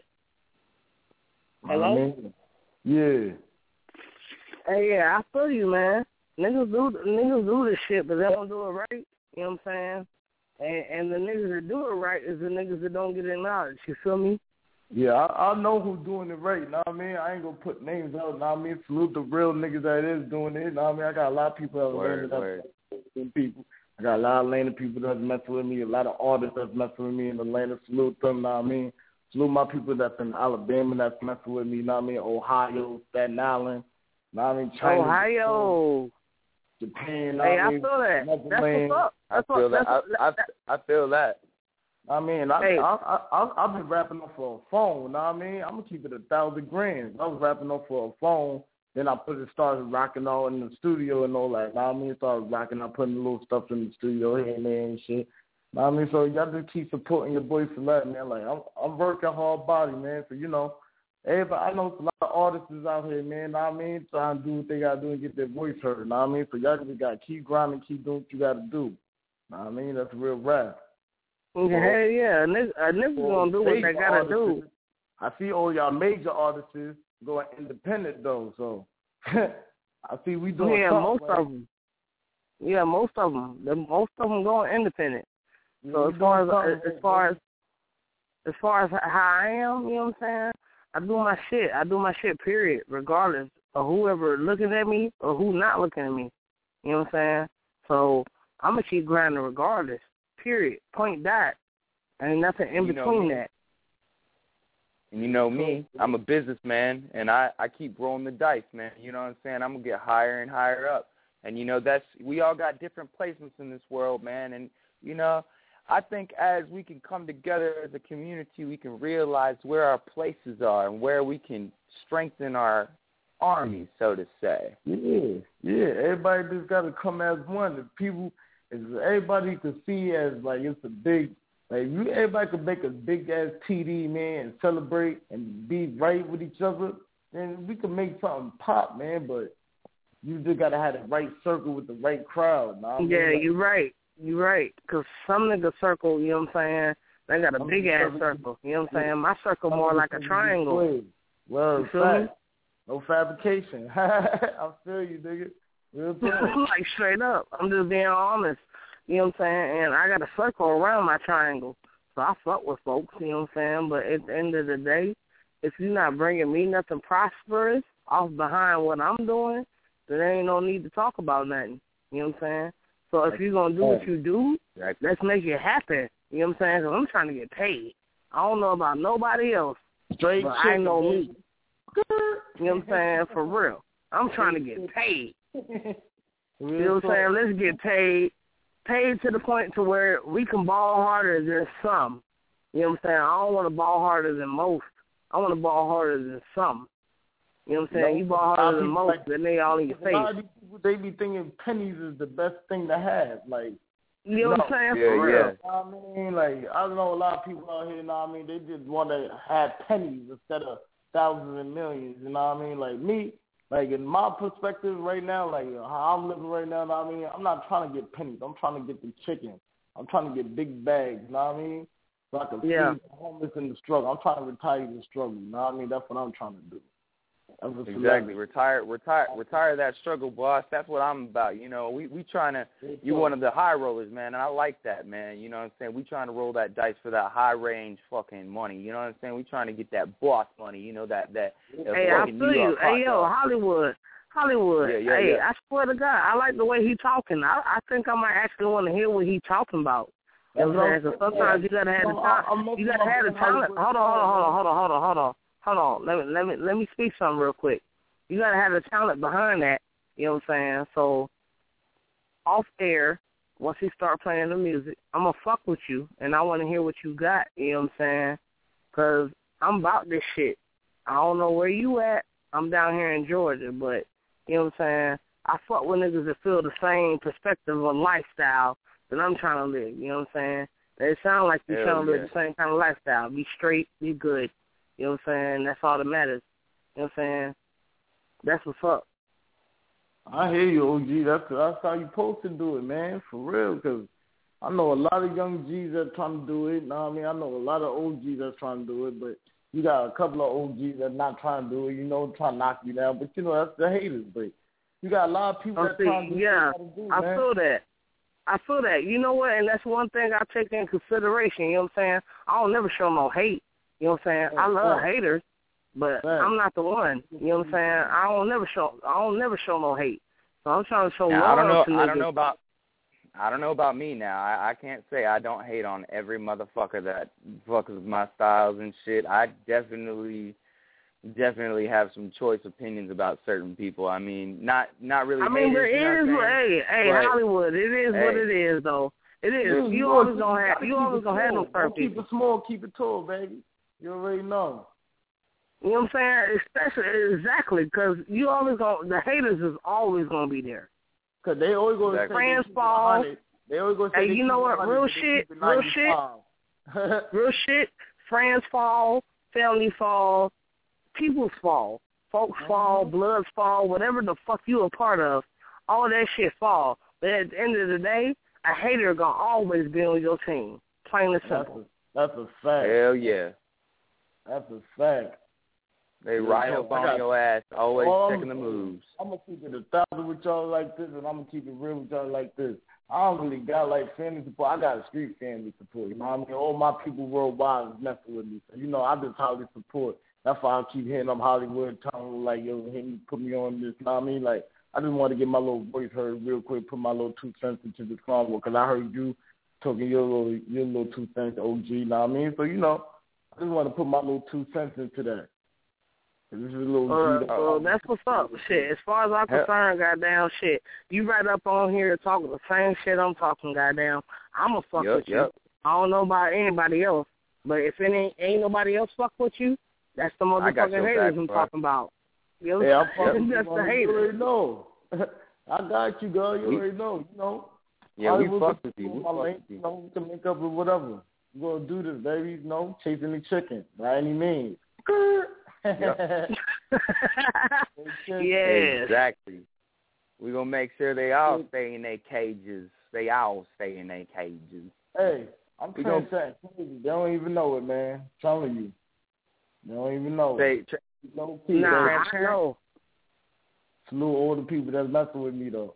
N: Hello?
O: Yeah.
N: Hey, yeah, I feel you, man. Niggas do this shit, but they don't do it right. You know what I'm saying? And the niggas that do it right is the niggas that don't get acknowledged. You feel me?
O: Yeah, I know who's doing it right. Know what I mean? I ain't gonna put names out. Know what I mean? Salute the real niggas that is doing it. Know what I mean? I got a lot of people that people. I got a lot of Atlanta people that's messing with me. A lot of artists that's messing with me in Atlanta. Salute them. Know what I mean? Salute my people that's in Alabama that's messing with me, you know what I mean? Ohio, Staten Island, you know what I mean? China,
N: Japan,
O: Japan,
N: hey, I feel that. That's what's up.
K: I feel that.
O: I mean, I've been rapping up for a phone, you know what I mean? I'm going to keep it 1,000 grand. I was rapping up for a phone, then I started rocking all in the studio and all that, you know what I mean? Started rocking, I putting little stuff in the studio here and there and shit. I mean, so y'all just keep supporting your boy Celeb, man. Like, I'm working hard body, man. So, you know, everybody, I know a lot of artists out here, man. Know what I mean? Trying to do what they got to do and get their voice heard. Know what I mean? So y'all just got to keep grinding, keep doing what you got to do. Know what I mean? That's real rap.
N: Hell yeah. Niggas going to do what they got to do.
O: I see all y'all major artists going independent, though. So, I see we doing something.
N: Most of them. Yeah, most of them. Most of them going independent. So as far as how I am, you know what I'm saying? I do my shit, period, regardless of whoever looking at me or who not looking at me. You know what I'm saying? So I'm gonna keep grinding regardless. Period. Point that. Ain't nothing in between that.
K: And you know me, I'm a businessman, and I keep rolling the dice, man. You know what I'm saying? I'm gonna get higher and higher up. And you know we all got different placements in this world, man. And you know, I think as we can come together as a community, we can realize where our places are and where we can strengthen our army, so to say.
O: Yeah. Everybody just got to come as one. Everybody can see as like it's a big, like everybody can make a big ass TD, man, and celebrate and be right with each other. Then we can make something pop, man. But you just got to have the right circle with the right crowd. Nah?
N: Yeah, you're right. You're right, because some niggas circle, you know what I'm saying, they got a big-ass circle, you know what I'm saying? My circle more like a triangle.
O: Well, fact. No fabrication. I feel you, nigga. Real
N: like, straight up. I'm just being honest, you know what I'm saying? And I got a circle around my triangle, so I fuck with folks, you know what I'm saying? But at the end of the day, if you're not bringing me nothing prosperous off behind what I'm doing, then there ain't no need to talk about nothing, you know what I'm saying? So if you're going to do what you do, let's make it happen. You know what I'm saying? Because I'm trying to get paid. I don't know about nobody else.
O: Straight
N: but I know me. You know what I'm saying? For real. I'm trying to get paid. You know what I'm saying? Let's get paid. Paid to the point to where we can ball harder than some. You know what I'm saying? I don't want to ball harder than most. I want to ball harder than some. You know what I'm saying? You ball harder than most, then they all in your face.
O: A lot of these people, they be thinking pennies is the best thing to have. Like,
N: you know what I'm saying? For real.
O: You know what I mean? Like, I don't know a lot of people out here, you know what I mean? They just want to have pennies instead of thousands and millions. You know what I mean? Like me, like in my perspective right now, like how I'm living right now. You know what I mean? I'm not trying to get pennies. I'm trying to get the chicken. I'm trying to get big bags. You know what I mean? So I can feed the homeless in the struggle. I'm trying to retire the struggle. You know what I mean? That's what I'm trying to do.
K: Exactly. Retire that struggle, boss. That's what I'm about. You know, we trying to. You one of the high rollers, man, and I like that, man. You know what I'm saying? We trying to roll that dice for that high range fucking money. You know what I'm saying? We trying to get that boss money. You know that.
N: Hey, I feel you. Hey, yo, Hollywood.
K: Yeah,
N: hey, I swear to God, I like the way he talking. I think I might actually want to hear what he talking about. You know what I'm saying? So sometimes you gotta have the talent. You gotta have the talent. Hold on. Let me speak something real quick. You gotta have the talent behind that. You know what I'm saying? So off air, once he start playing the music, I'm gonna fuck with you, and I want to hear what you got. You know what I'm saying? 'Cause I'm about this shit. I don't know where you at. I'm down here in Georgia, but you know what I'm saying? I fuck with niggas that feel the same perspective of lifestyle that I'm trying to live. You know what I'm saying? They sound like you're trying to live the same kind of lifestyle. Be straight, be good. You know what I'm saying? That's all that matters. You know what I'm saying? That's what's up.
O: I hear you, OG. That's how you supposed to do it, man, for real, because I know a lot of young G's that trying to do it. You know what I mean? I know a lot of OGs that's trying to do it, but you got a couple of OGs that not trying to do it, you know, trying to knock you down. But, you know, that's the haters. But you got a lot of people that trying to do what
N: I feel that. I feel that. You know what? And that's one thing I take in consideration. You know what I'm saying? I don't never show no hate. You know what I'm saying? I love haters, but I'm not the one. You know what I'm saying? I don't never show no hate. So I'm trying to show love to niggas.
K: I don't know about me now. I can't say I don't hate on every motherfucker that fucks with my styles and shit. I definitely have some choice opinions about certain people. I mean, not really.
N: I mean,
K: haters,
N: Hollywood. It is what it is, though. It is. You always gonna have them certain people.
O: Keep it small, keep it tall, baby. You already know.
N: You know what I'm saying? Exactly, because the haters is always gonna be there.
O: Because they always going to say
N: friends fall.
O: They always going to say,
N: hey, you know what? Real shit. Friends fall, family fall, people fall, folks fall, bloods fall, whatever the fuck you a part of, all that shit fall. But at the end of the day, a hater gonna always be on your team. Plain and simple.
O: That's a fact.
K: Hell yeah.
O: That's a fact.
K: They ride up on your ass, always checking the moves.
O: I'm going to keep it 1,000 with y'all like this, and I'm going to keep it real with y'all like this. I don't really got, like, family support. I got a street family support. You know what I mean? All my people worldwide is messing with me. So, you know, I just Hollywood support. That's why I keep hitting up Hollywood, telling them, like, yo, hit me, put me on this. You know what I mean? Like, I just want to get my little voice heard real quick, put my little 2 cents into this convo, because I heard you talking your little 2 cents, OG, you know what I mean? So, you know, I just want to put my little 2 cents into that. This is a little
N: so that's what's up. Shit, as far as I'm concerned, goddamn, shit, you right up on here talking the same shit I'm talking, goddamn. I'm going to fuck with you. I don't know about anybody else, but if it ain't nobody else fuck with you, that's the motherfucking haters I'm talking about. You know?
O: Yeah, I'm
N: that's the haters.
O: You already know. I got you, girl. You already know. You know.
K: Yeah, we fuck with you.
O: You know, we can link up with whatever. We're going to do this, baby. You know, chasing the chicken by any means.
K: Yep.
N: Yes.
K: Exactly. We're going to make sure they all stay in their cages. They all stay in their cages.
O: Hey, I'm trying to say, they don't even know it, man. I'm telling you. They don't even know it.
N: I know.
O: Salute all the people that's messing with me, though.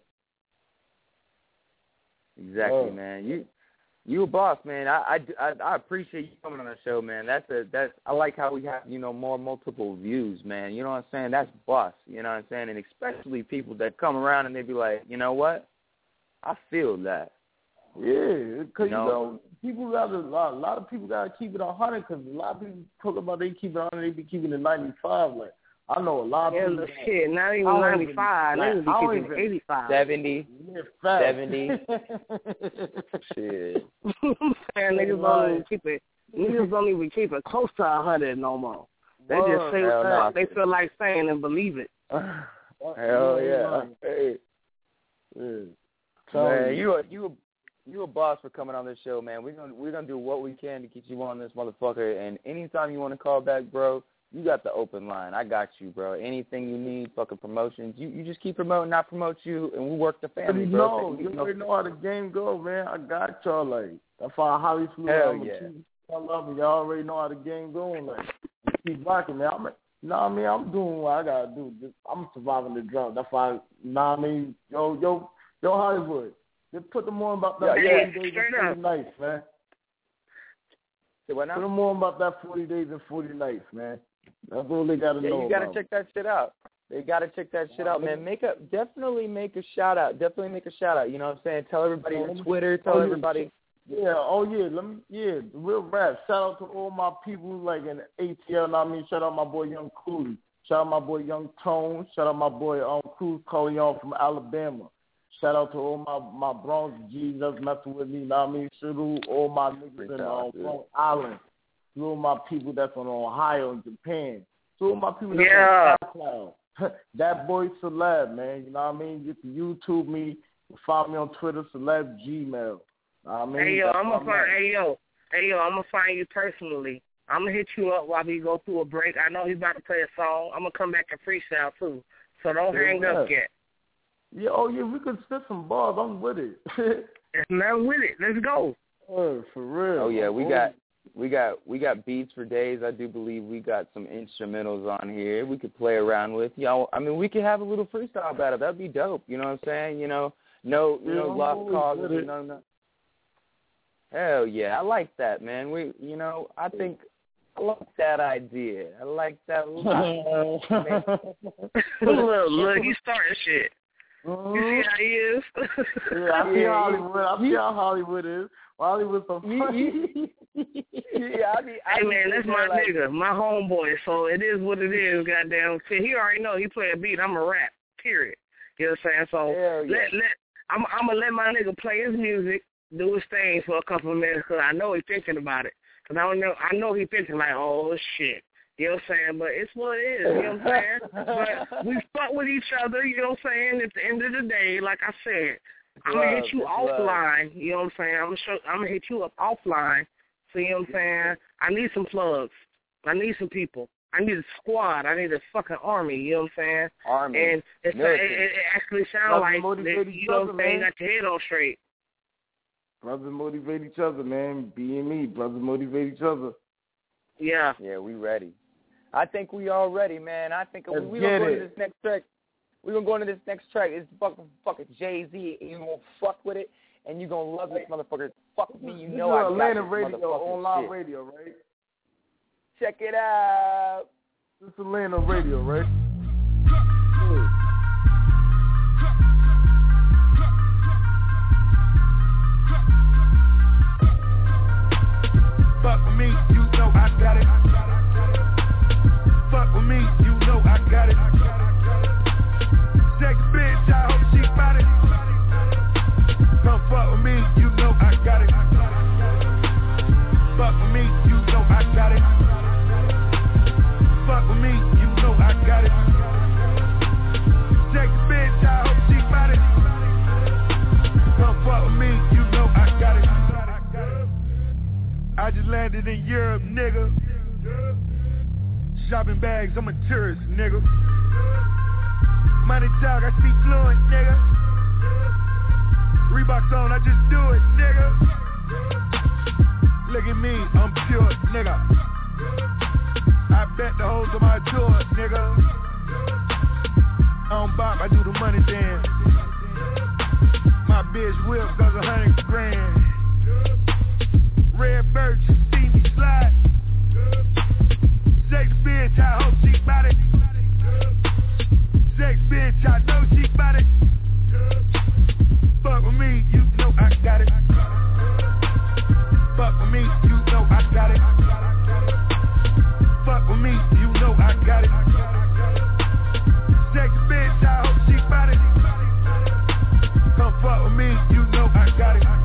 K: Exactly, man. You a boss, man. I appreciate you coming on the show, man. I like how we have, you know, more multiple views, man. You know what I'm saying? That's boss. You know what I'm saying? And especially people that come around and they be like, you know what? I feel that.
O: Yeah, because, you know, people got a lot of people got to keep it 100 because a lot of people talk about they keep it 100, they be keeping it 95. Like, I know a lot of people.
N: Shit, not even 95. They be keeping it 85.
K: 70. 70. Shit.
N: Niggas don't even keep it close to 100 no more. They just say what they feel like saying and believe it.
K: Hell yeah. Hey. Man, you a boss for coming on this show, man. We're gonna do what we can to get you on this motherfucker. And anytime you want to call back, bro, You got the open line. I got you, bro. Anything you need, fucking promotions. You just keep promoting, not promote you, and we work the family, bro.
O: You already know how the game go, man. I got y'all, like. That's why Holly flew
K: out.
O: Yeah. I love it. Y'all already know how the game going, like. Keep rocking, man. I'm doing what I gotta do. I'm surviving the drought. That's why, yo, Hollywood. Just put them on about that 40 days and 40 nights, man.
K: What now?
O: Put them on about that 40 days and 40 nights, man. That's all they gotta know.
K: You gotta check that shit out. They gotta check that shit out, man. Definitely make a shout out. You know what I'm saying? Tell everybody on Twitter. Tell everybody.
O: Yeah, the real rap. Shout out to all my people like in ATL, shout out my boy Young Cooley. Shout out my boy Young Tone. Shout out my boy Cruz Corleone from Alabama. Shout out to all my Bronx G's that's messing with me, Salute all my niggas in Long Island. To all my people that's on Ohio and Japan. To all my people that's on SoundCloud. That boy Celeb, man. You know what I mean? You can YouTube me. Find me on Twitter, Celeb Gmail. I'm gonna find you personally. I'm gonna hit you up while we go through a break. I know he's about to play a song. I'm gonna come back and freestyle too. So don't hang up yet. Yeah, we could spit some bars. I'm with it.
N: I'm with it. Let's go.
O: For real.
K: Oh yeah, we got beats for days. I do believe we got some instrumentals on here we could play around with. Y'all, we could have a little freestyle battle. That'd be dope. You know what I'm saying? No lost causes. No. Hell yeah, I like that, man. I think I like that idea. I like that a lot.
N: Look, he's starting shit. You see how he is?
O: Yeah, I see how Hollywood is. Hollywood's so funny.
N: Hey, man, that's my nigga, my homeboy. So it is what it is, goddamn. See, he already know he play a beat. I'm a rap, period. You know what I'm saying? So I'm going to let my nigga play his music, do his thing for a couple of minutes because I know he's thinking about it. Because I know he's thinking like, oh, shit. You know what I'm saying? But it's what it is. You know what I'm saying? But we fuck with each other. You know what I'm saying? At the end of the day, like I said, I'm going to hit you offline. You know what I'm saying? I'm going to hit you up offline. So, you know what I'm saying? I need some plugs. I need some people. I need a squad. I need a fucking army. You know what I'm saying?
K: Army.
N: And it actually sounds like, you know what I'm saying, got your head on straight.
O: Brothers motivate each other, man. B and me. Brothers motivate each other.
N: Yeah.
K: Yeah, we ready. I think we all ready, man. I think we're going to go into this next track. We're going to go into this next track. It's fucking Jay-Z. You're going to fuck with it, and you're going to love this motherfucker. Fuck with me. You know I got
O: Atlanta
K: this
O: radio, online
K: shit.
O: radio, right?
K: Check it out.
O: This is Atlanta radio, right?
C: Fuck with me, you know I got it. Fuck with me, you know I got it. Sex bitch, I hope she bout it. Come fuck with me, you know I got it. Fuck with me, you know I got it. Fuck with me, you know I got it. Sex bitch, I hope she bout it. Come fuck with me, you know I got it. I just landed in Europe, nigga. Shopping bags, I'm a tourist, nigga. Money talk, I speak fluent, nigga. Reeboks on, I just do it, nigga. Look at me, I'm pure, nigga. I bet the hoes on my tour, nigga. I don't bop, I do the money dance. My bitch whip goes 100 grand. Red birch, see me slide. Sex bitch, I hope she bout it. Sex bitch, I know she bout it. Fuck with me, you know I got it. Fuck with me, you know I got it. Fuck with me, you know I got it. Sex bitch, I hope she bout it. Come fuck with me, you know I got it.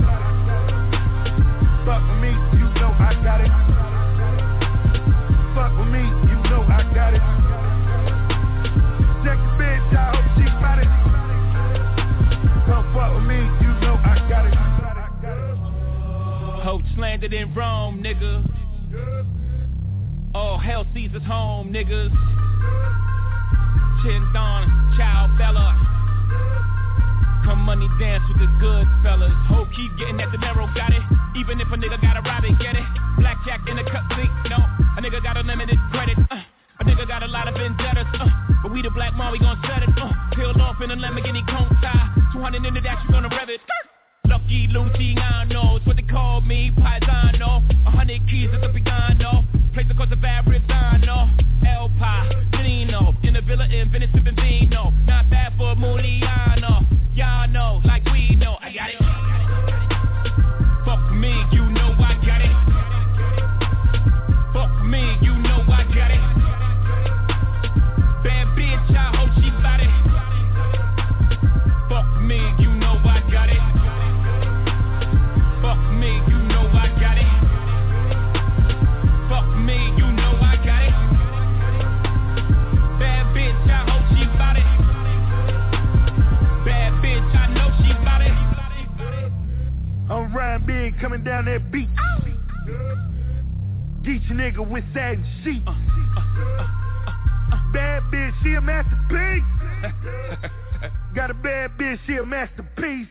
C: Fuck with me, you know I got it. Fuck with me, you know I got it. Check the bitch, I hope she bout it. Come fuck with me, you know I got it.
H: Hope landed in Rome, nigga.
P: All hell sees us home, niggas. Chin Don, Chow Bella. Come money dance with the good fellas. Ho, keep getting at the narrow, got it. Even if a nigga gotta rob it, get it. Blackjack in the cut, bleak, no. A nigga got unlimited credit. A nigga got a lot of vendettas, but we the black mom, we gon' set it. Peeled off in a Lamborghini cone tie. 200 in the dash, we gonna rev it. Lucky Luciano, it's what they call me, Paisano. 100 keys at the piano. Place across the Fabriano. El Pacino, in the villa in Venice sipping vino. Not bad for Muliano. Y'all know, like we know, I got it. Fuck me, you know I got it. Fuck me, you know I got it. Bad bitch, I hope she bout it. Fuck me, you know I got it. Fuck me, you know I got it. Fuck me, you know I got it. Bad bitch, I hope she bout it. Bad bitch, I know she bout it.
C: I'm riding big, coming down that beat. Get your nigga with satin sheet. Bad bitch, she a masterpiece. Got a bad bitch, she a masterpiece.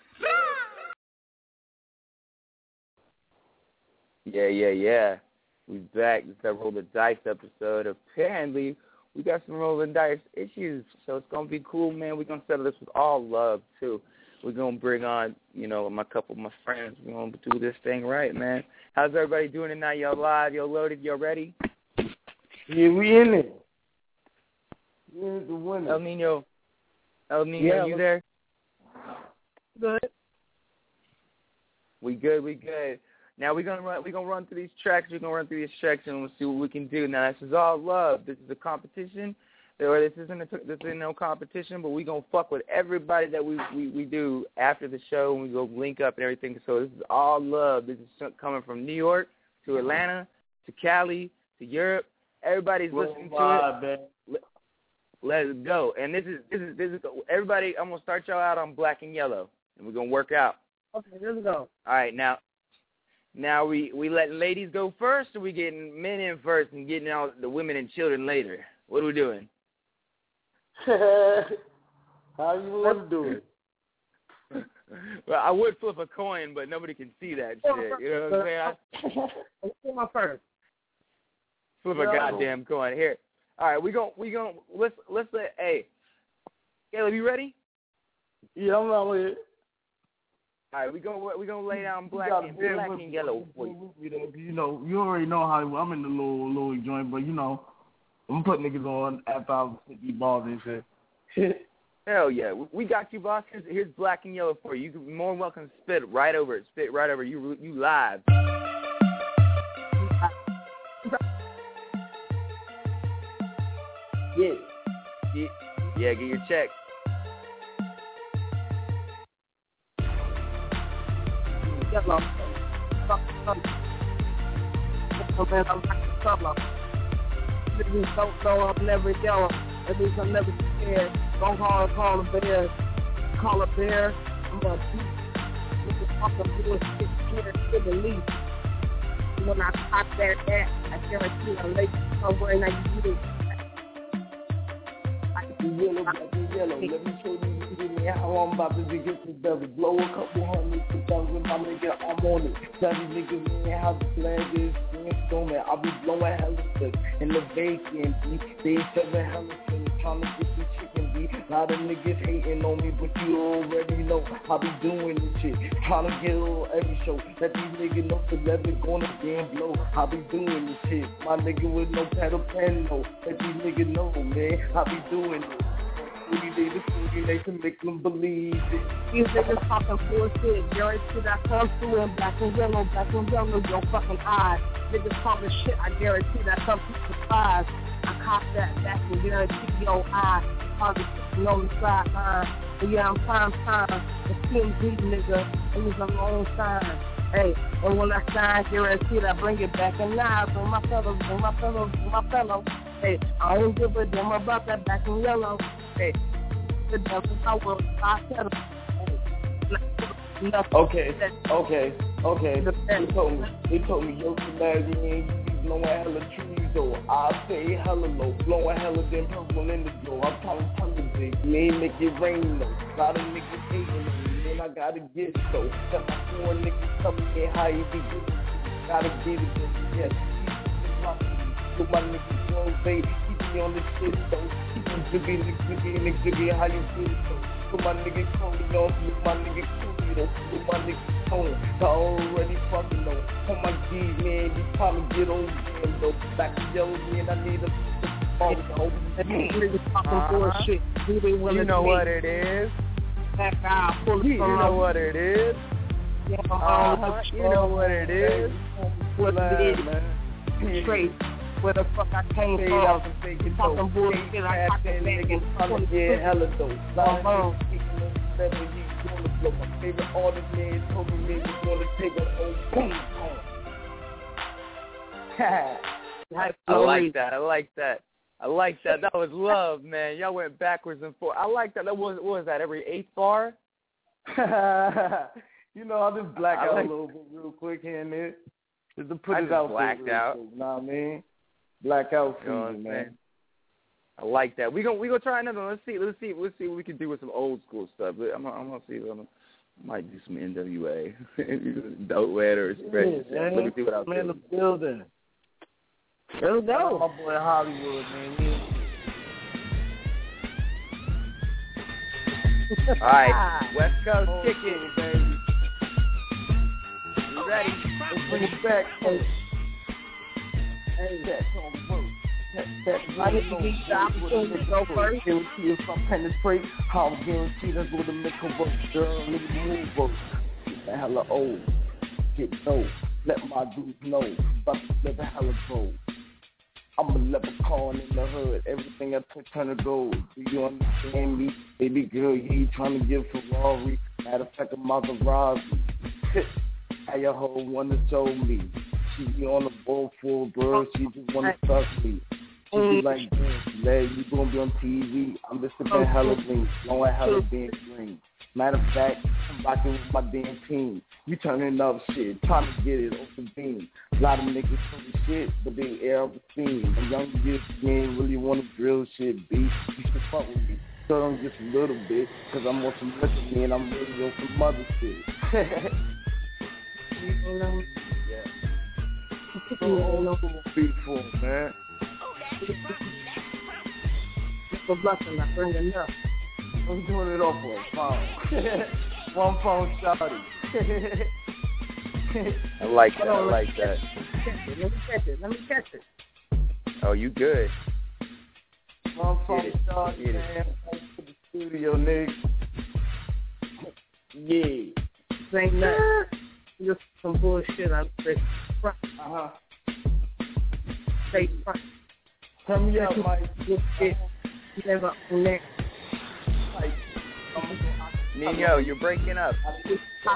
K: Yeah. We back. It's that Roll the Dice episode. Apparently, we got some Roll the Dice issues, so it's gonna be cool, man. We're gonna settle this with all love too. We're gonna bring on, my couple of my friends. We're gonna do this thing right, man. How's everybody doing tonight? Y'all live? Y'all loaded? Y'all ready?
O: Yeah, we in it. We're the winner.
K: El Nino, yeah, you there?
N: Good.
K: We good. Now we're gonna run through these tracks. We're gonna run through these tracks and we'll see what we can do. Now this is all love. This is a competition, or this isn't no competition. But we gonna fuck with everybody that we do after the show, and we go link up and everything. So this is all love. This is coming from New York to Atlanta to Cali to Europe. Everybody's listening to it. Let's go. And this is everybody. I'm gonna start y'all out on Black and Yellow, and we're gonna work out.
N: Okay, let's go.
K: All right, now we letting ladies go first, or we getting men in first and getting out the women and children later? What are we doing?
O: How you want to do it?
K: Well, I would flip a coin, but nobody can see that shit. You know what I'm saying?
N: Let's my first.
K: Flip a goddamn coin here. All right, let's let. Hey, Caleb, you ready?
O: Yeah, I'm not with it.
K: All right, we gonna lay down black and yellow.
O: You already know how I'm in the little joint, but I'm gonna put niggas on after I hit these balls and shit.
K: Hell yeah, we got you, boss. Here's Black and Yellow for you. You're more than welcome to spit right over it. You live.
O: Yeah,
K: get your check.
N: Yellow. Man, I'm color. Niggas don't know I'm never yellow. That means I'm never scared. Don't call a bear. Call a bear. I'm gonna beat. Niggas fucking bullshit. Scared to the least. When I pop that ass, I guarantee I'm late somewhere and I can get it.
O: Yellow. Let me show you how I'm about to get this devil. Blow a couple hundred to thousand, my nigga, I'm on it. Tell these niggas, man, how the flag is. Man, I'll be blowing hella stuff in the vacant, B. They serving hella things, trying to get the chicken, B. Lot of niggas hating on me, but you already know I be doing this shit. Trying to get on every show. Let these niggas know the level gonna damn blow. I be doing this shit. My nigga with no pedal pen, no. Let these niggas know, man, I be doing it. They can make them believe it.
N: These niggas talking bullshit. Guarantee that comes through in black and yellow, your fucking eyes. Niggas talking shit, I guarantee that comes through surprise. I cop that back and guarantee your eye. Probably sitting on the sideline. But yeah, I'm prime time. The TMZ nigga, it was a long time. Hey, and when I sign, guarantee that I bring it back in live. Bring my fellow. Hey, I don't give a damn about that black and yellow. Hey, the devil, I will. I said it.
O: Okay. They told me, yo, Samaritan, you be blowing hella trees though. I say hella low, blowing hella than purple in the door. I'm trying to big, me make it rain though. Lot of niggas hating on me, and I gotta get though. Got my four niggas coming in high, you be good. Gotta get it though, yes. So my niggas go, baby, keep me on the shit though. Keep me jiggy, how you feel though. So my nigga Cody off, with my nigga Cody though. With my nigga Tony, I already fucking know. On my G, man, you probably get over them though. Back to yellow, man, I need a bullshit.
K: You know what it is. You know what it is. You know what it is.
N: What it is. Straight. Where the fuck I came from. Talking bullshit. I got that back in 20.
O: Yeah, hella dope. My favorite artist, man, told me he was gonna take a whole boom.
K: I like that. That was love, man. Y'all went backwards and forth. I like that. What was that? Every 8th bar?
O: You know, I'll just black out a little bit real quick here and there. Just to put it out.
K: Blacked out.
O: Quick, you know what I mean? Blackout season, man.
K: I like that. We gonna try another one. Let's see what we can do with some old school stuff. I'm gonna see. I might do some NWA, Dope Letter, Express. Let me see what I'll do.
O: In the building.
N: Let's go.
O: My boy Hollywood, man.
K: All right, West Coast Chicken, baby. You ready?
O: Let's bring it back. Hey, that's on the road. I need to be the opportunity to go first. Guarantee if I penetrate, I'll guarantee that's what the make a work. Girl, nigga, move up. Get the hella old. Get low. Let my dudes know. About to let the hella go. I'm a leprechaun in the hood. Everything I touch turn to gold. Do you understand me? Baby girl, you ain't trying to give Ferrari. Matter of fact, a Maserati. How your hoe wanna show me? She be on the boat full of birds. She just wanna suck me. She be like, "Leg, you gonna be on TV? I'm just a bit hella green, blowing hella being green. Matter of fact, I'm rocking with my damn team. You turning up shit, trying to get it off the beam. A lot of niggas talking shit, but they air up the steam. A young bitch, man, really want to drill shit, B. You should fuck with me. So I'm just a little bit, cause I'm on some liquor, man. I'm really on some mother shit.
N: Yeah.
O: Beautiful, man.
N: It's a blessing, I bring enough.
O: I'm doing it off for a phone. One phone shawty.
K: I like that.
N: Let me catch it.
K: Oh, you good.
O: One phone shawty, man. Thanks to the studio, nigga. Yeah.
N: This ain't nothing. Just some bullshit. I say front. Say front.
O: Turn me up, Mike.
N: Never next.
K: Nino, you're breaking up.
O: My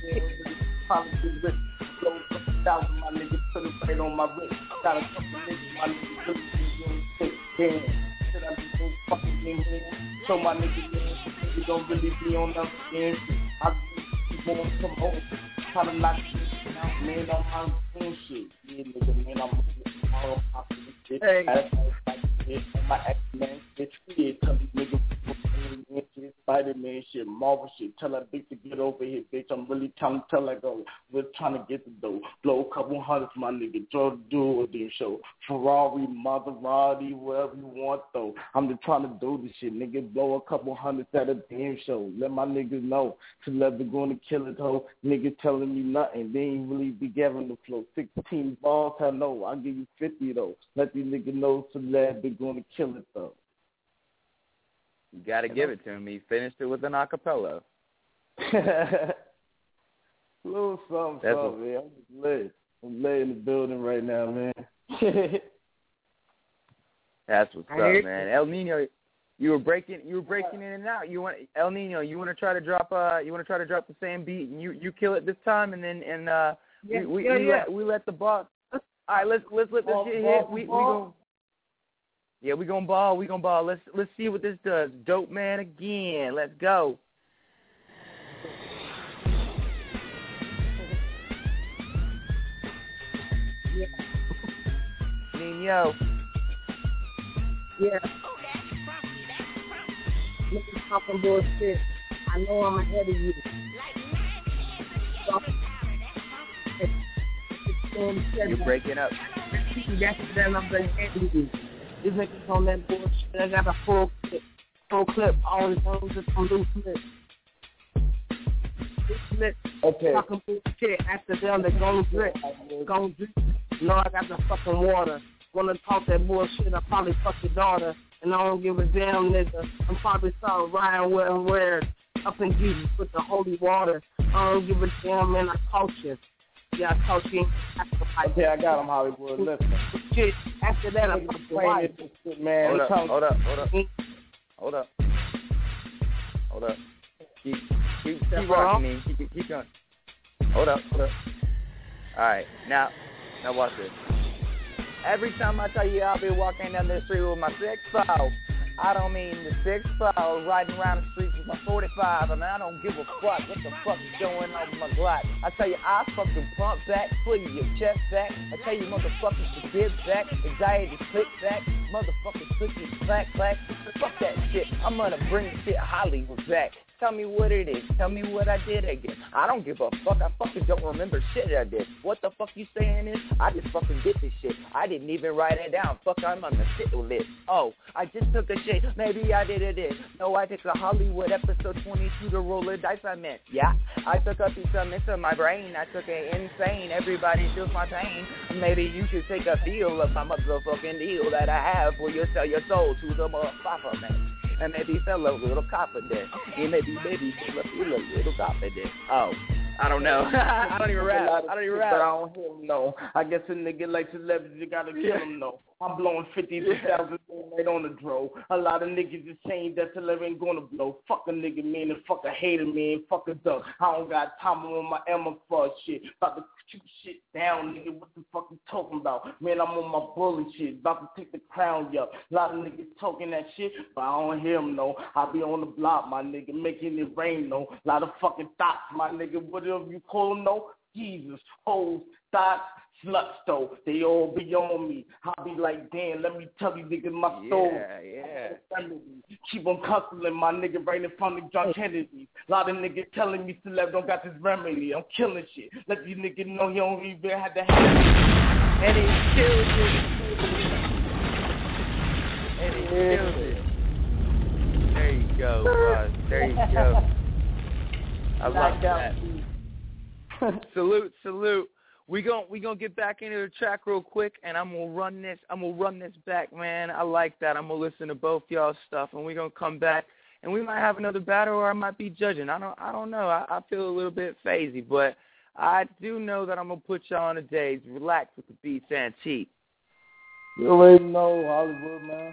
O: nigga put it right on my wrist. Got a couple niggas, my nigga really doing sick. Damn, should I be so fucking in here? Show my niggas, man, you don't really be on that game. I keep on some home. Try to knock shit out, man, on my own shit. Yeah, nigga, man, I'm all popping shit. Hey. My ex-man shit. Yeah, tell these niggas Spider-Man shit, Marvel shit. Tell that bitch to get over here, bitch. I'm really trying to tell her, go. We're trying to get the dough. Blow a couple hundreds, my nigga. Jordan do a damn show. Ferrari, Maserati, whatever you want, though. I'm just trying to do this shit, nigga. Blow a couple hundreds at a damn show. Let my niggas know. Celeb going to kill it, ho. Niggas telling me nothing. They ain't really be giving the flow. 16 balls, I know. I'll give you 50, though. Let these niggas know Celeb be going to kill it, though.
K: You got to give it to him. He finished it with an acapella.
O: Little something, man. I'm just lit. I'm lit in the building right now, man.
K: That's what's up, man. El Nino, you were breaking in and out. El Nino, you want to try to drop the same beat and you kill it this time, and then we let the boss. All right, let's let this shit hit. We go. Yeah, we gonna ball. Let's see what this does. Dope man again. Let's go. Yo.
N: Yeah. Niggas talking bullshit. I know I'm ahead of you.
K: You're breaking up.
N: That's them I'm ahead of you. These niggas on that bullshit. I got a full clip. All the things is on loose lips.
O: Okay.
N: Talking bullshit. After them, they gon' drip. No, I got the fucking water. Wanna talk that bullshit, I probably fuck your daughter. And I don't give a damn, nigga. I'm probably sorry Ryan where up in Jesus with the holy water. I don't give a damn, man, I taught you. Yeah, I taught you.
O: Yeah, I got him, Hollywood. Listen.
N: Shit, after that, I'm fucking white.
O: Shit, man.
K: Hold up. Keep rocking me. Keep going. Hold up. Alright, now watch this. Every time I tell you I'll be walking down the street with my 6-4, I don't mean the 6-4, riding around the streets with my 45. I mean, I don't give a fuck what the fuck is going on with my Glock. I tell you, I fucking pump back, put your chest back. I tell you, motherfuckers, to dip back, anxiety click back, motherfuckers, pussy clack. Fuck that shit. I'm gonna bring shit Hollywood back. Tell me what it is. Tell me what I did again. I don't give a fuck. I fucking don't remember shit I did. What the fuck you saying is? I just fucking did this shit. I didn't even write it down. Fuck, I'm on the shit list. Oh, I just took a shit. Maybe I did it. No, I took a Hollywood episode 22 to roll the dice I meant. Yeah, I took a piece of into my brain. I took it insane. Everybody feels my pain. Maybe you should take a feel of my motherfucking deal that I have where you sell your soul to the motherfucker, man. And maybe feel a little confident. Yeah, maybe feel a little confident. Oh, I don't know. I don't even rap.
O: But I don't hear him, no. I guess a nigga like celebrities, you gotta kill him, no. I'm blowing 50,000 right on the dro. A lot of niggas is saying that celebrity ain't gonna blow. Fuck a nigga, man, and fuck a hater, man, fuck a duck. I don't got time on my Emma for shit. About to shoot shit down, nigga. What the fuck you talking about? Man, I'm on my bully shit. About to take the crown up. A lot of niggas talking that shit, but I don't hear them, no. I be on the block, my nigga, making it rain, no. A lot of fucking thoughts, my nigga. Whatever you call them, no. Jesus, hoes, thoughts, sluts, though. They all be on me. I be like, damn, let me tell you, nigga, my soul.
K: Yeah.
O: Keep on hustling, my nigga, right in front of John Kennedy. A lot of niggas telling me celeb don't got this remedy. I'm killing shit. Let these niggas know he don't even have to have it.
K: And he killed it. There you go, bud. There you go. I love that. Salute. We gonna get back into the track real quick, and I'm gonna run this back, man. I like that. I'm gonna listen to both y'all's stuff, and we're gonna come back, and we might have another battle, or I might be judging. I don't know. I feel a little bit phasey, but I do know that I'm gonna put y'all on a days. Relax with the beats and cheat.
O: You already know, Hollywood, man.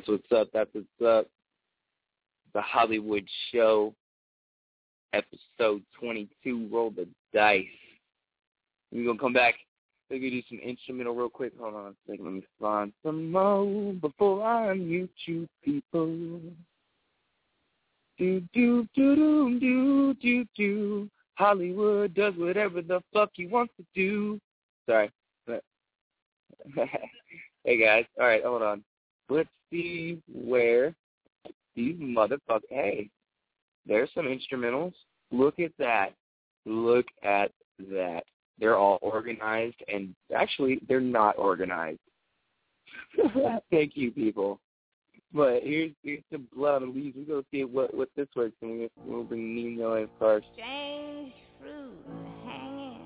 K: That's what's up. That's what's up. The Hollywood Show, episode 22, Roll the Dice. We're going to come back. We're going to do some instrumental real quick. Hold on a second. Let me find some more before I mute you people. Do, do, do, do, do, do, do. Hollywood does whatever the fuck he wants to do. Sorry. Hey, guys. All right, hold on. Let's see where these motherfuckers... Hey, there's some instrumentals. Look at that. Look at that. They're all organized, and actually, they're not organized. Thank you, people. But here's some Blood on the Leaves. We're going to see what this works, and we'll bring Nino in first.
Q: Strange fruit hanging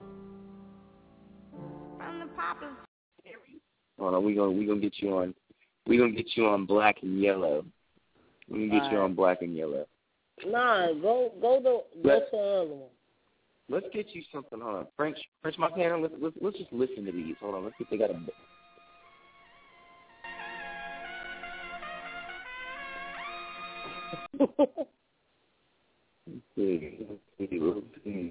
Q: from the poppers.
K: Hold on, we're gonna get you on. We're gonna get you on Black and Yellow. We're gonna get you on Black and Yellow.
N: Nah, go to another one.
K: Let's get you something. Hold on, French Montana. Let's just listen to these. Hold on, let's see if they got a. Let's see.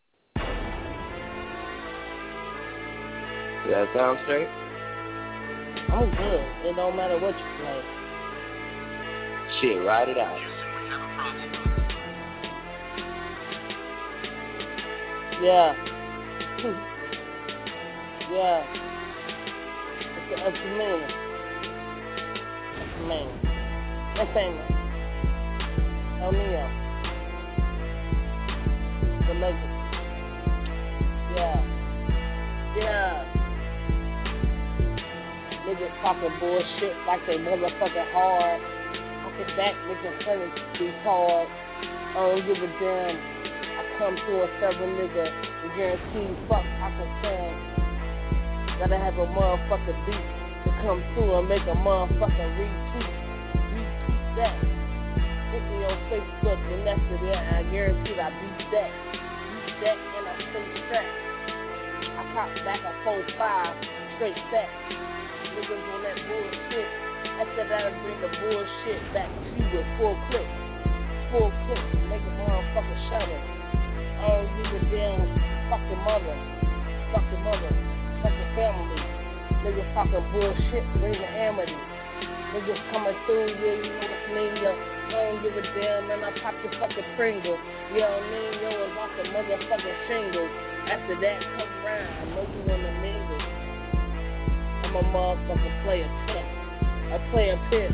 K: Does that sound straight?
N: I'm good. It don't matter what you play.
K: Shit, ride it out.
N: Yeah. Yeah. It's a man. It's a man. That's famous. O'Neal. The Lakers. Yeah. Yeah. Niggas talking bullshit like they motherfucking hard. After that, niggas telling be hard. I don't give a damn. I come to a several nigga and guarantee fuck I can stand. Gotta have a motherfucking beat to come through and make a motherfucking retweet. Retweet that. Hit me on Facebook and that's it. I guarantee I beat that. Beat that and I stay strapped. I cop back a 4-5 straight back. Niggas on that bullshit. After that, I bring the bullshit back to you with full clips. Full clips. Make a motherfucker shudder. I don't give a damn fucking mother. Fucking mother. Fucking family. Niggas talking bullshit. Bring the amity. Niggas coming through. Yeah, you know what I mean? Yo, I don't give a damn. Man, I pop your fucking Pringle. You know what I mean? Yo, it's off the motherfucking shingles. After that, come around. I know you wanna mingle. I'm a motherfucking player pimp. A player pimp.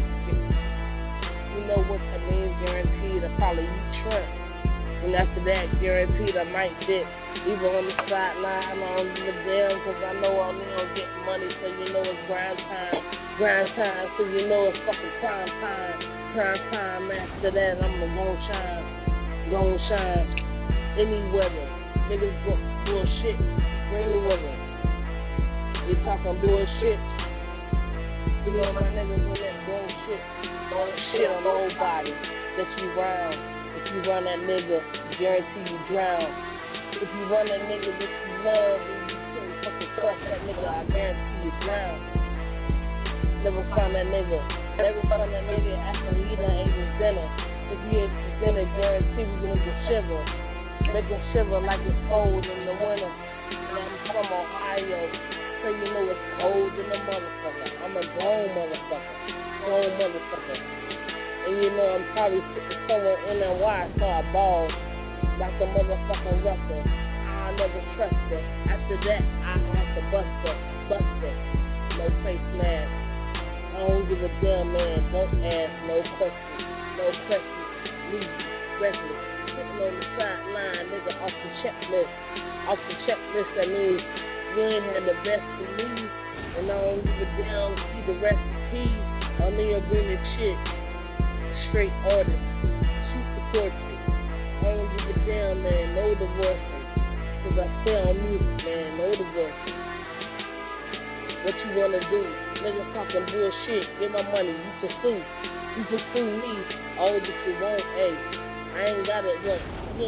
N: You know what that means, guaranteed. I probably eat shrimp. And after that, guaranteed I might dip. Even on the sideline, I don't give a damn, cause I know I'm gonna get money, so you know it's grind time. Grind time, so you know it's fucking prime time. Prime time, after that, I'm gonna shine. Gonna shine. Any weather. Niggas go bullshit. Any weather. You talking bullshit. You know my niggas on that bullshit. All the shit on nobody that you round. If you run that nigga, guarantee you drown. If you run that nigga that you love and you can't fucking trust that nigga, I guarantee you drown. Never find that nigga. Never find that nigga after he done ate his dinner. If he ate his dinner, guarantee we gonna get shiver. Make him shiver like it's cold in the winter. And I'm from Ohio. So you know it's cold in the motherfucker. I'm a grown motherfucker. Grown motherfucker. And you know I'm probably sitting somewhere in NY, so I ball like a motherfucking wrestler. I'll never trust her. After that, I have to bust her. No face mask. I don't give a damn, man. Don't ask no questions. No questions. Leave restless. Sitting on the sideline, nigga, off the checklist. Off the checklist, that means you ain't had the best to leave, and I don't give a damn, see the recipe. I'll need to bring the chick, straight artist, shoot the portrait. I don't give a damn, man, no divorcing, cause I stay on music, man, no divorcing. What you wanna do? Niggas talking bullshit, get my money, you can sue me, all that you want, hey, I ain't got it, look,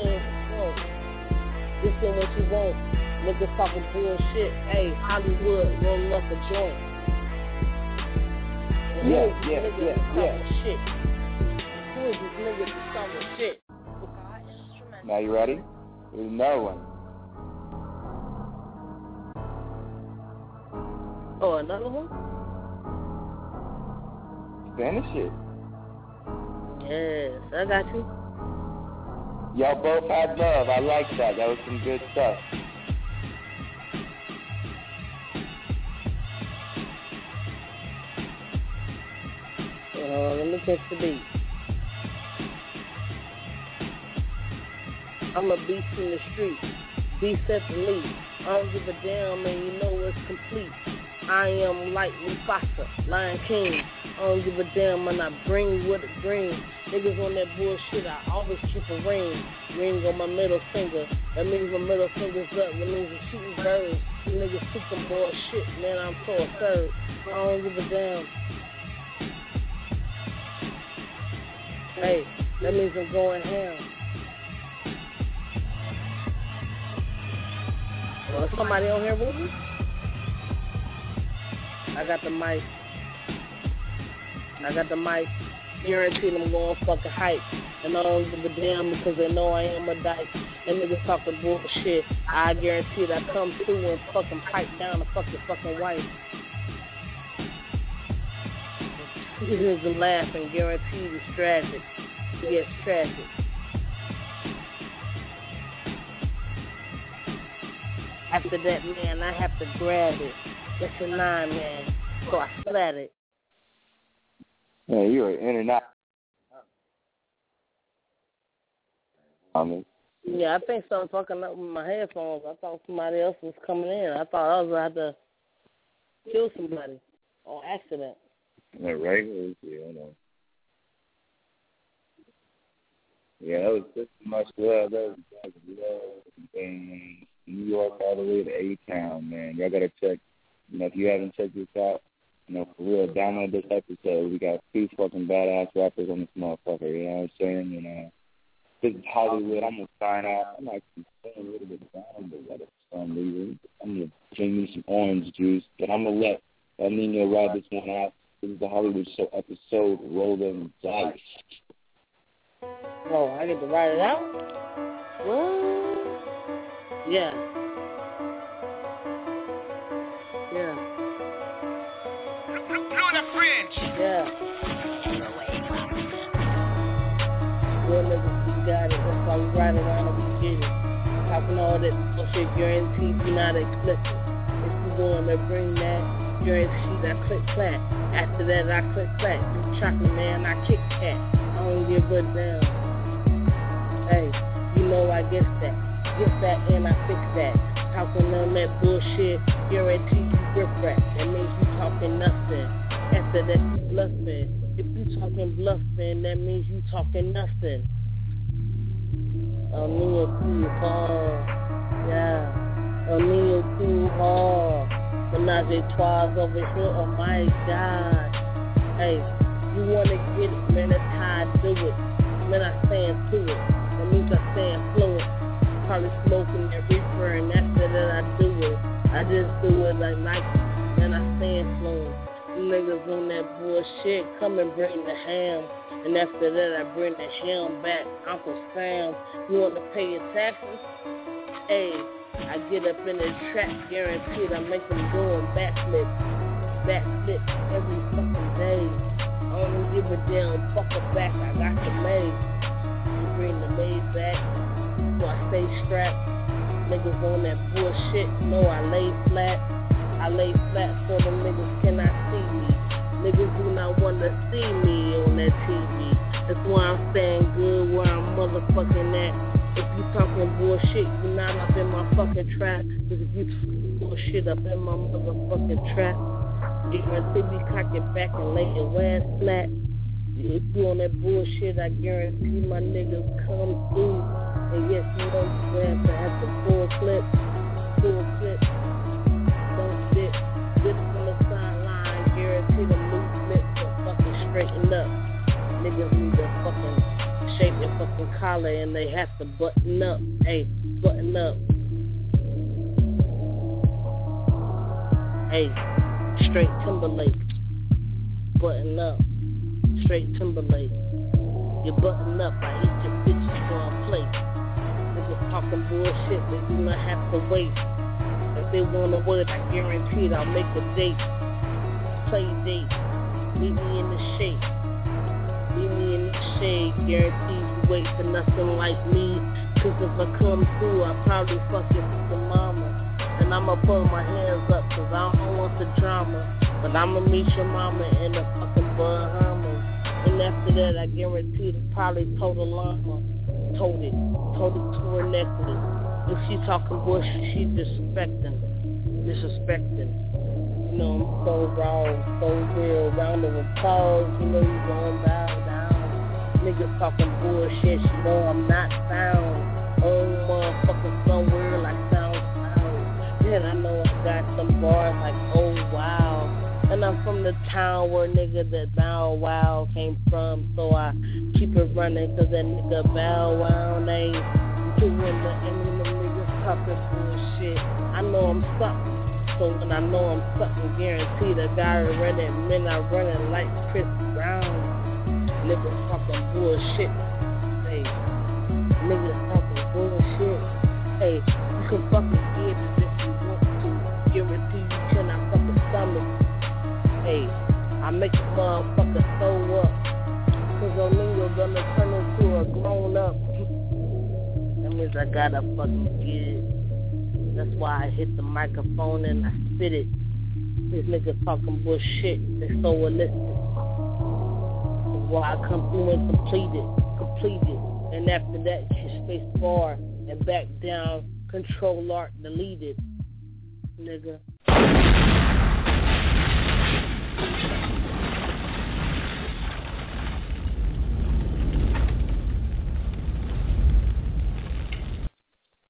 N: this is what you want. Niggas talking bullshit. Hey, Hollywood, rolling up a joint. You Shit. Who is this nigga that's talking shit?
K: Now you ready? There's another one.
N: Oh, another one?
K: Finish it.
N: Yes, I got you.
K: Y'all both had love. I like that. That was some good stuff.
N: Let me catch the beat. I'm a beast in the street, beast at the lead. I don't give a damn, and you know it's complete. I am like Mufasa, Lion King. I don't give a damn, and I bring what it brings. Niggas on that bullshit, I always keep a ring. Ring on my middle finger. That means my middle finger's up. That means I'm shooting birds. You niggas took some bullshit, man, I'm so absurd. I don't give a damn. Hey, that means I'm going ham. Well, somebody on here with me? I got the mic. Guaranteed I'm going fucking hype. And I don't give a damn because they know I am a dyke. And niggas talking bullshit. I guarantee that I come through and fucking pipe down the fucking wife. Niggas are laughing. Guaranteed it's tragic. Yes, tragic. After that, man, I have to grab it. That's a 9, man. So I splat it.
K: Yeah, you were in and out.
N: Yeah, I think something fucking up with my headphones. I thought somebody else was coming in. I thought I was going to have to kill somebody on accident.
R: Yeah, right? Yeah, I know. Yeah, that was just much love. That was love. And New York all the way to A-Town, man. Y'all got to check. You know, if you haven't checked this out, you know, for real, download this episode. We got 2 fucking badass rappers on this motherfucker, you know what I'm saying? You know, this is Hollywood. I'm going to sign out. I'm actually feeling a little bit down, but for some reason. I'm going to drink me some orange juice, but I'm going to let Nino ride this one out. This is the Hollywood Show episode, Rolling Dice.
N: Oh, I get to write it out? What? Yeah. Yeah.
C: Blow the fringe.
N: Yeah. Real niggas, we got it. That's why we ride around and we get it. Talking all that bullshit, guaranteed we not explicit. If you want to bring that, guaranteed I click clap. After that, I click clap. You chocolate man, I kick cat. I don't give a damn. Hey, you know I guess that. Get that and I fix that. Talking on that bullshit, guarantee you riff rap. That means you talking nothing. After that, you bluffing. If you talking bluffing, that means you talking nothing. I'm in your cool hard. Yeah. I'm in your cool hard. Menage a trois over here, oh my God. Hey, you wanna get it, man, that's how I do it. Man, I stand to it. That means I stand fluent. Probably smoking that reefer, and after that I do it. I just do it like Nike, and I stand fluent. Niggas on that bullshit, come and bring the ham. And after that I bring the ham back. Uncle Sam, you want to pay your taxes? Hey, I get up in the trap, guaranteed I make them doing backflip every fucking day. I don't give a damn, fuck it back, I got the maid. You bring the maid back, so I stay strapped. Niggas on that bullshit, no, I lay flat so them niggas cannot see me. Niggas do not want to see me on that TV. That's why I'm staying good where I'm motherfucking at. If you talking bullshit, you not up in my fucking trap. Cause if you talking bullshit up in my motherfucking trap, you gonna see me cock it back and lay your ass flat. If you on that bullshit, I guarantee my niggas come through. And yes, you know you have to have the full clip. Don't sit from the sideline, guarantee the loose lips will fucking straighten up. Niggas need to fucking shape their fucking collar and they have to button up. Hey, button up. Hey, straight Timberlake. button up. Straight Timberlake. You button up, I eat your bitches for a plate. Niggas talking bullshit, they do not have to wait. If they want to wait, I guarantee I'll make a date. Play date. Meet me in the shade. Meet me in the shade. Guarantee you wait for nothing like me. Cause if I come through, I'll probably fuck your fucking mama. And I'ma put my hands up cause I don't want the drama. But I'ma meet your mama in the fucking Bahamas. And after that, I guarantee it probably told a llama. Told it to her necklace. If she talking bullshit, she disrespecting. You know, I'm so raw, so real. Round of applause, you know you gon' bow down. Niggas talking bullshit, you know I'm not found. Oh, motherfucker, somewhere like sound. And I know I got some bars like, oh, wow. And I'm from the town where nigga that Bow Wow came from. So I keep it running cause that nigga Bow Wow ain't doing the end of the niggas talking bullshit. I know I'm something. So when I know I'm something, guaranteed a guy running, men are running like Chris Brown. Niggas talking bullshit. Hey, niggas talking bullshit. Hey, you can fucking get it if you want to. Guarantee you cannot fucking stomach. Hey, I make a motherfucker throw up. Cause your nigga gonna turn into a grown up. That means I gotta fucking get it. That's why I hit the microphone and I spit it. These niggas talking bullshit, they so illicit. That's why I come through and complete it. And after that, you space bar and back down, Control Alt, delete it, nigga.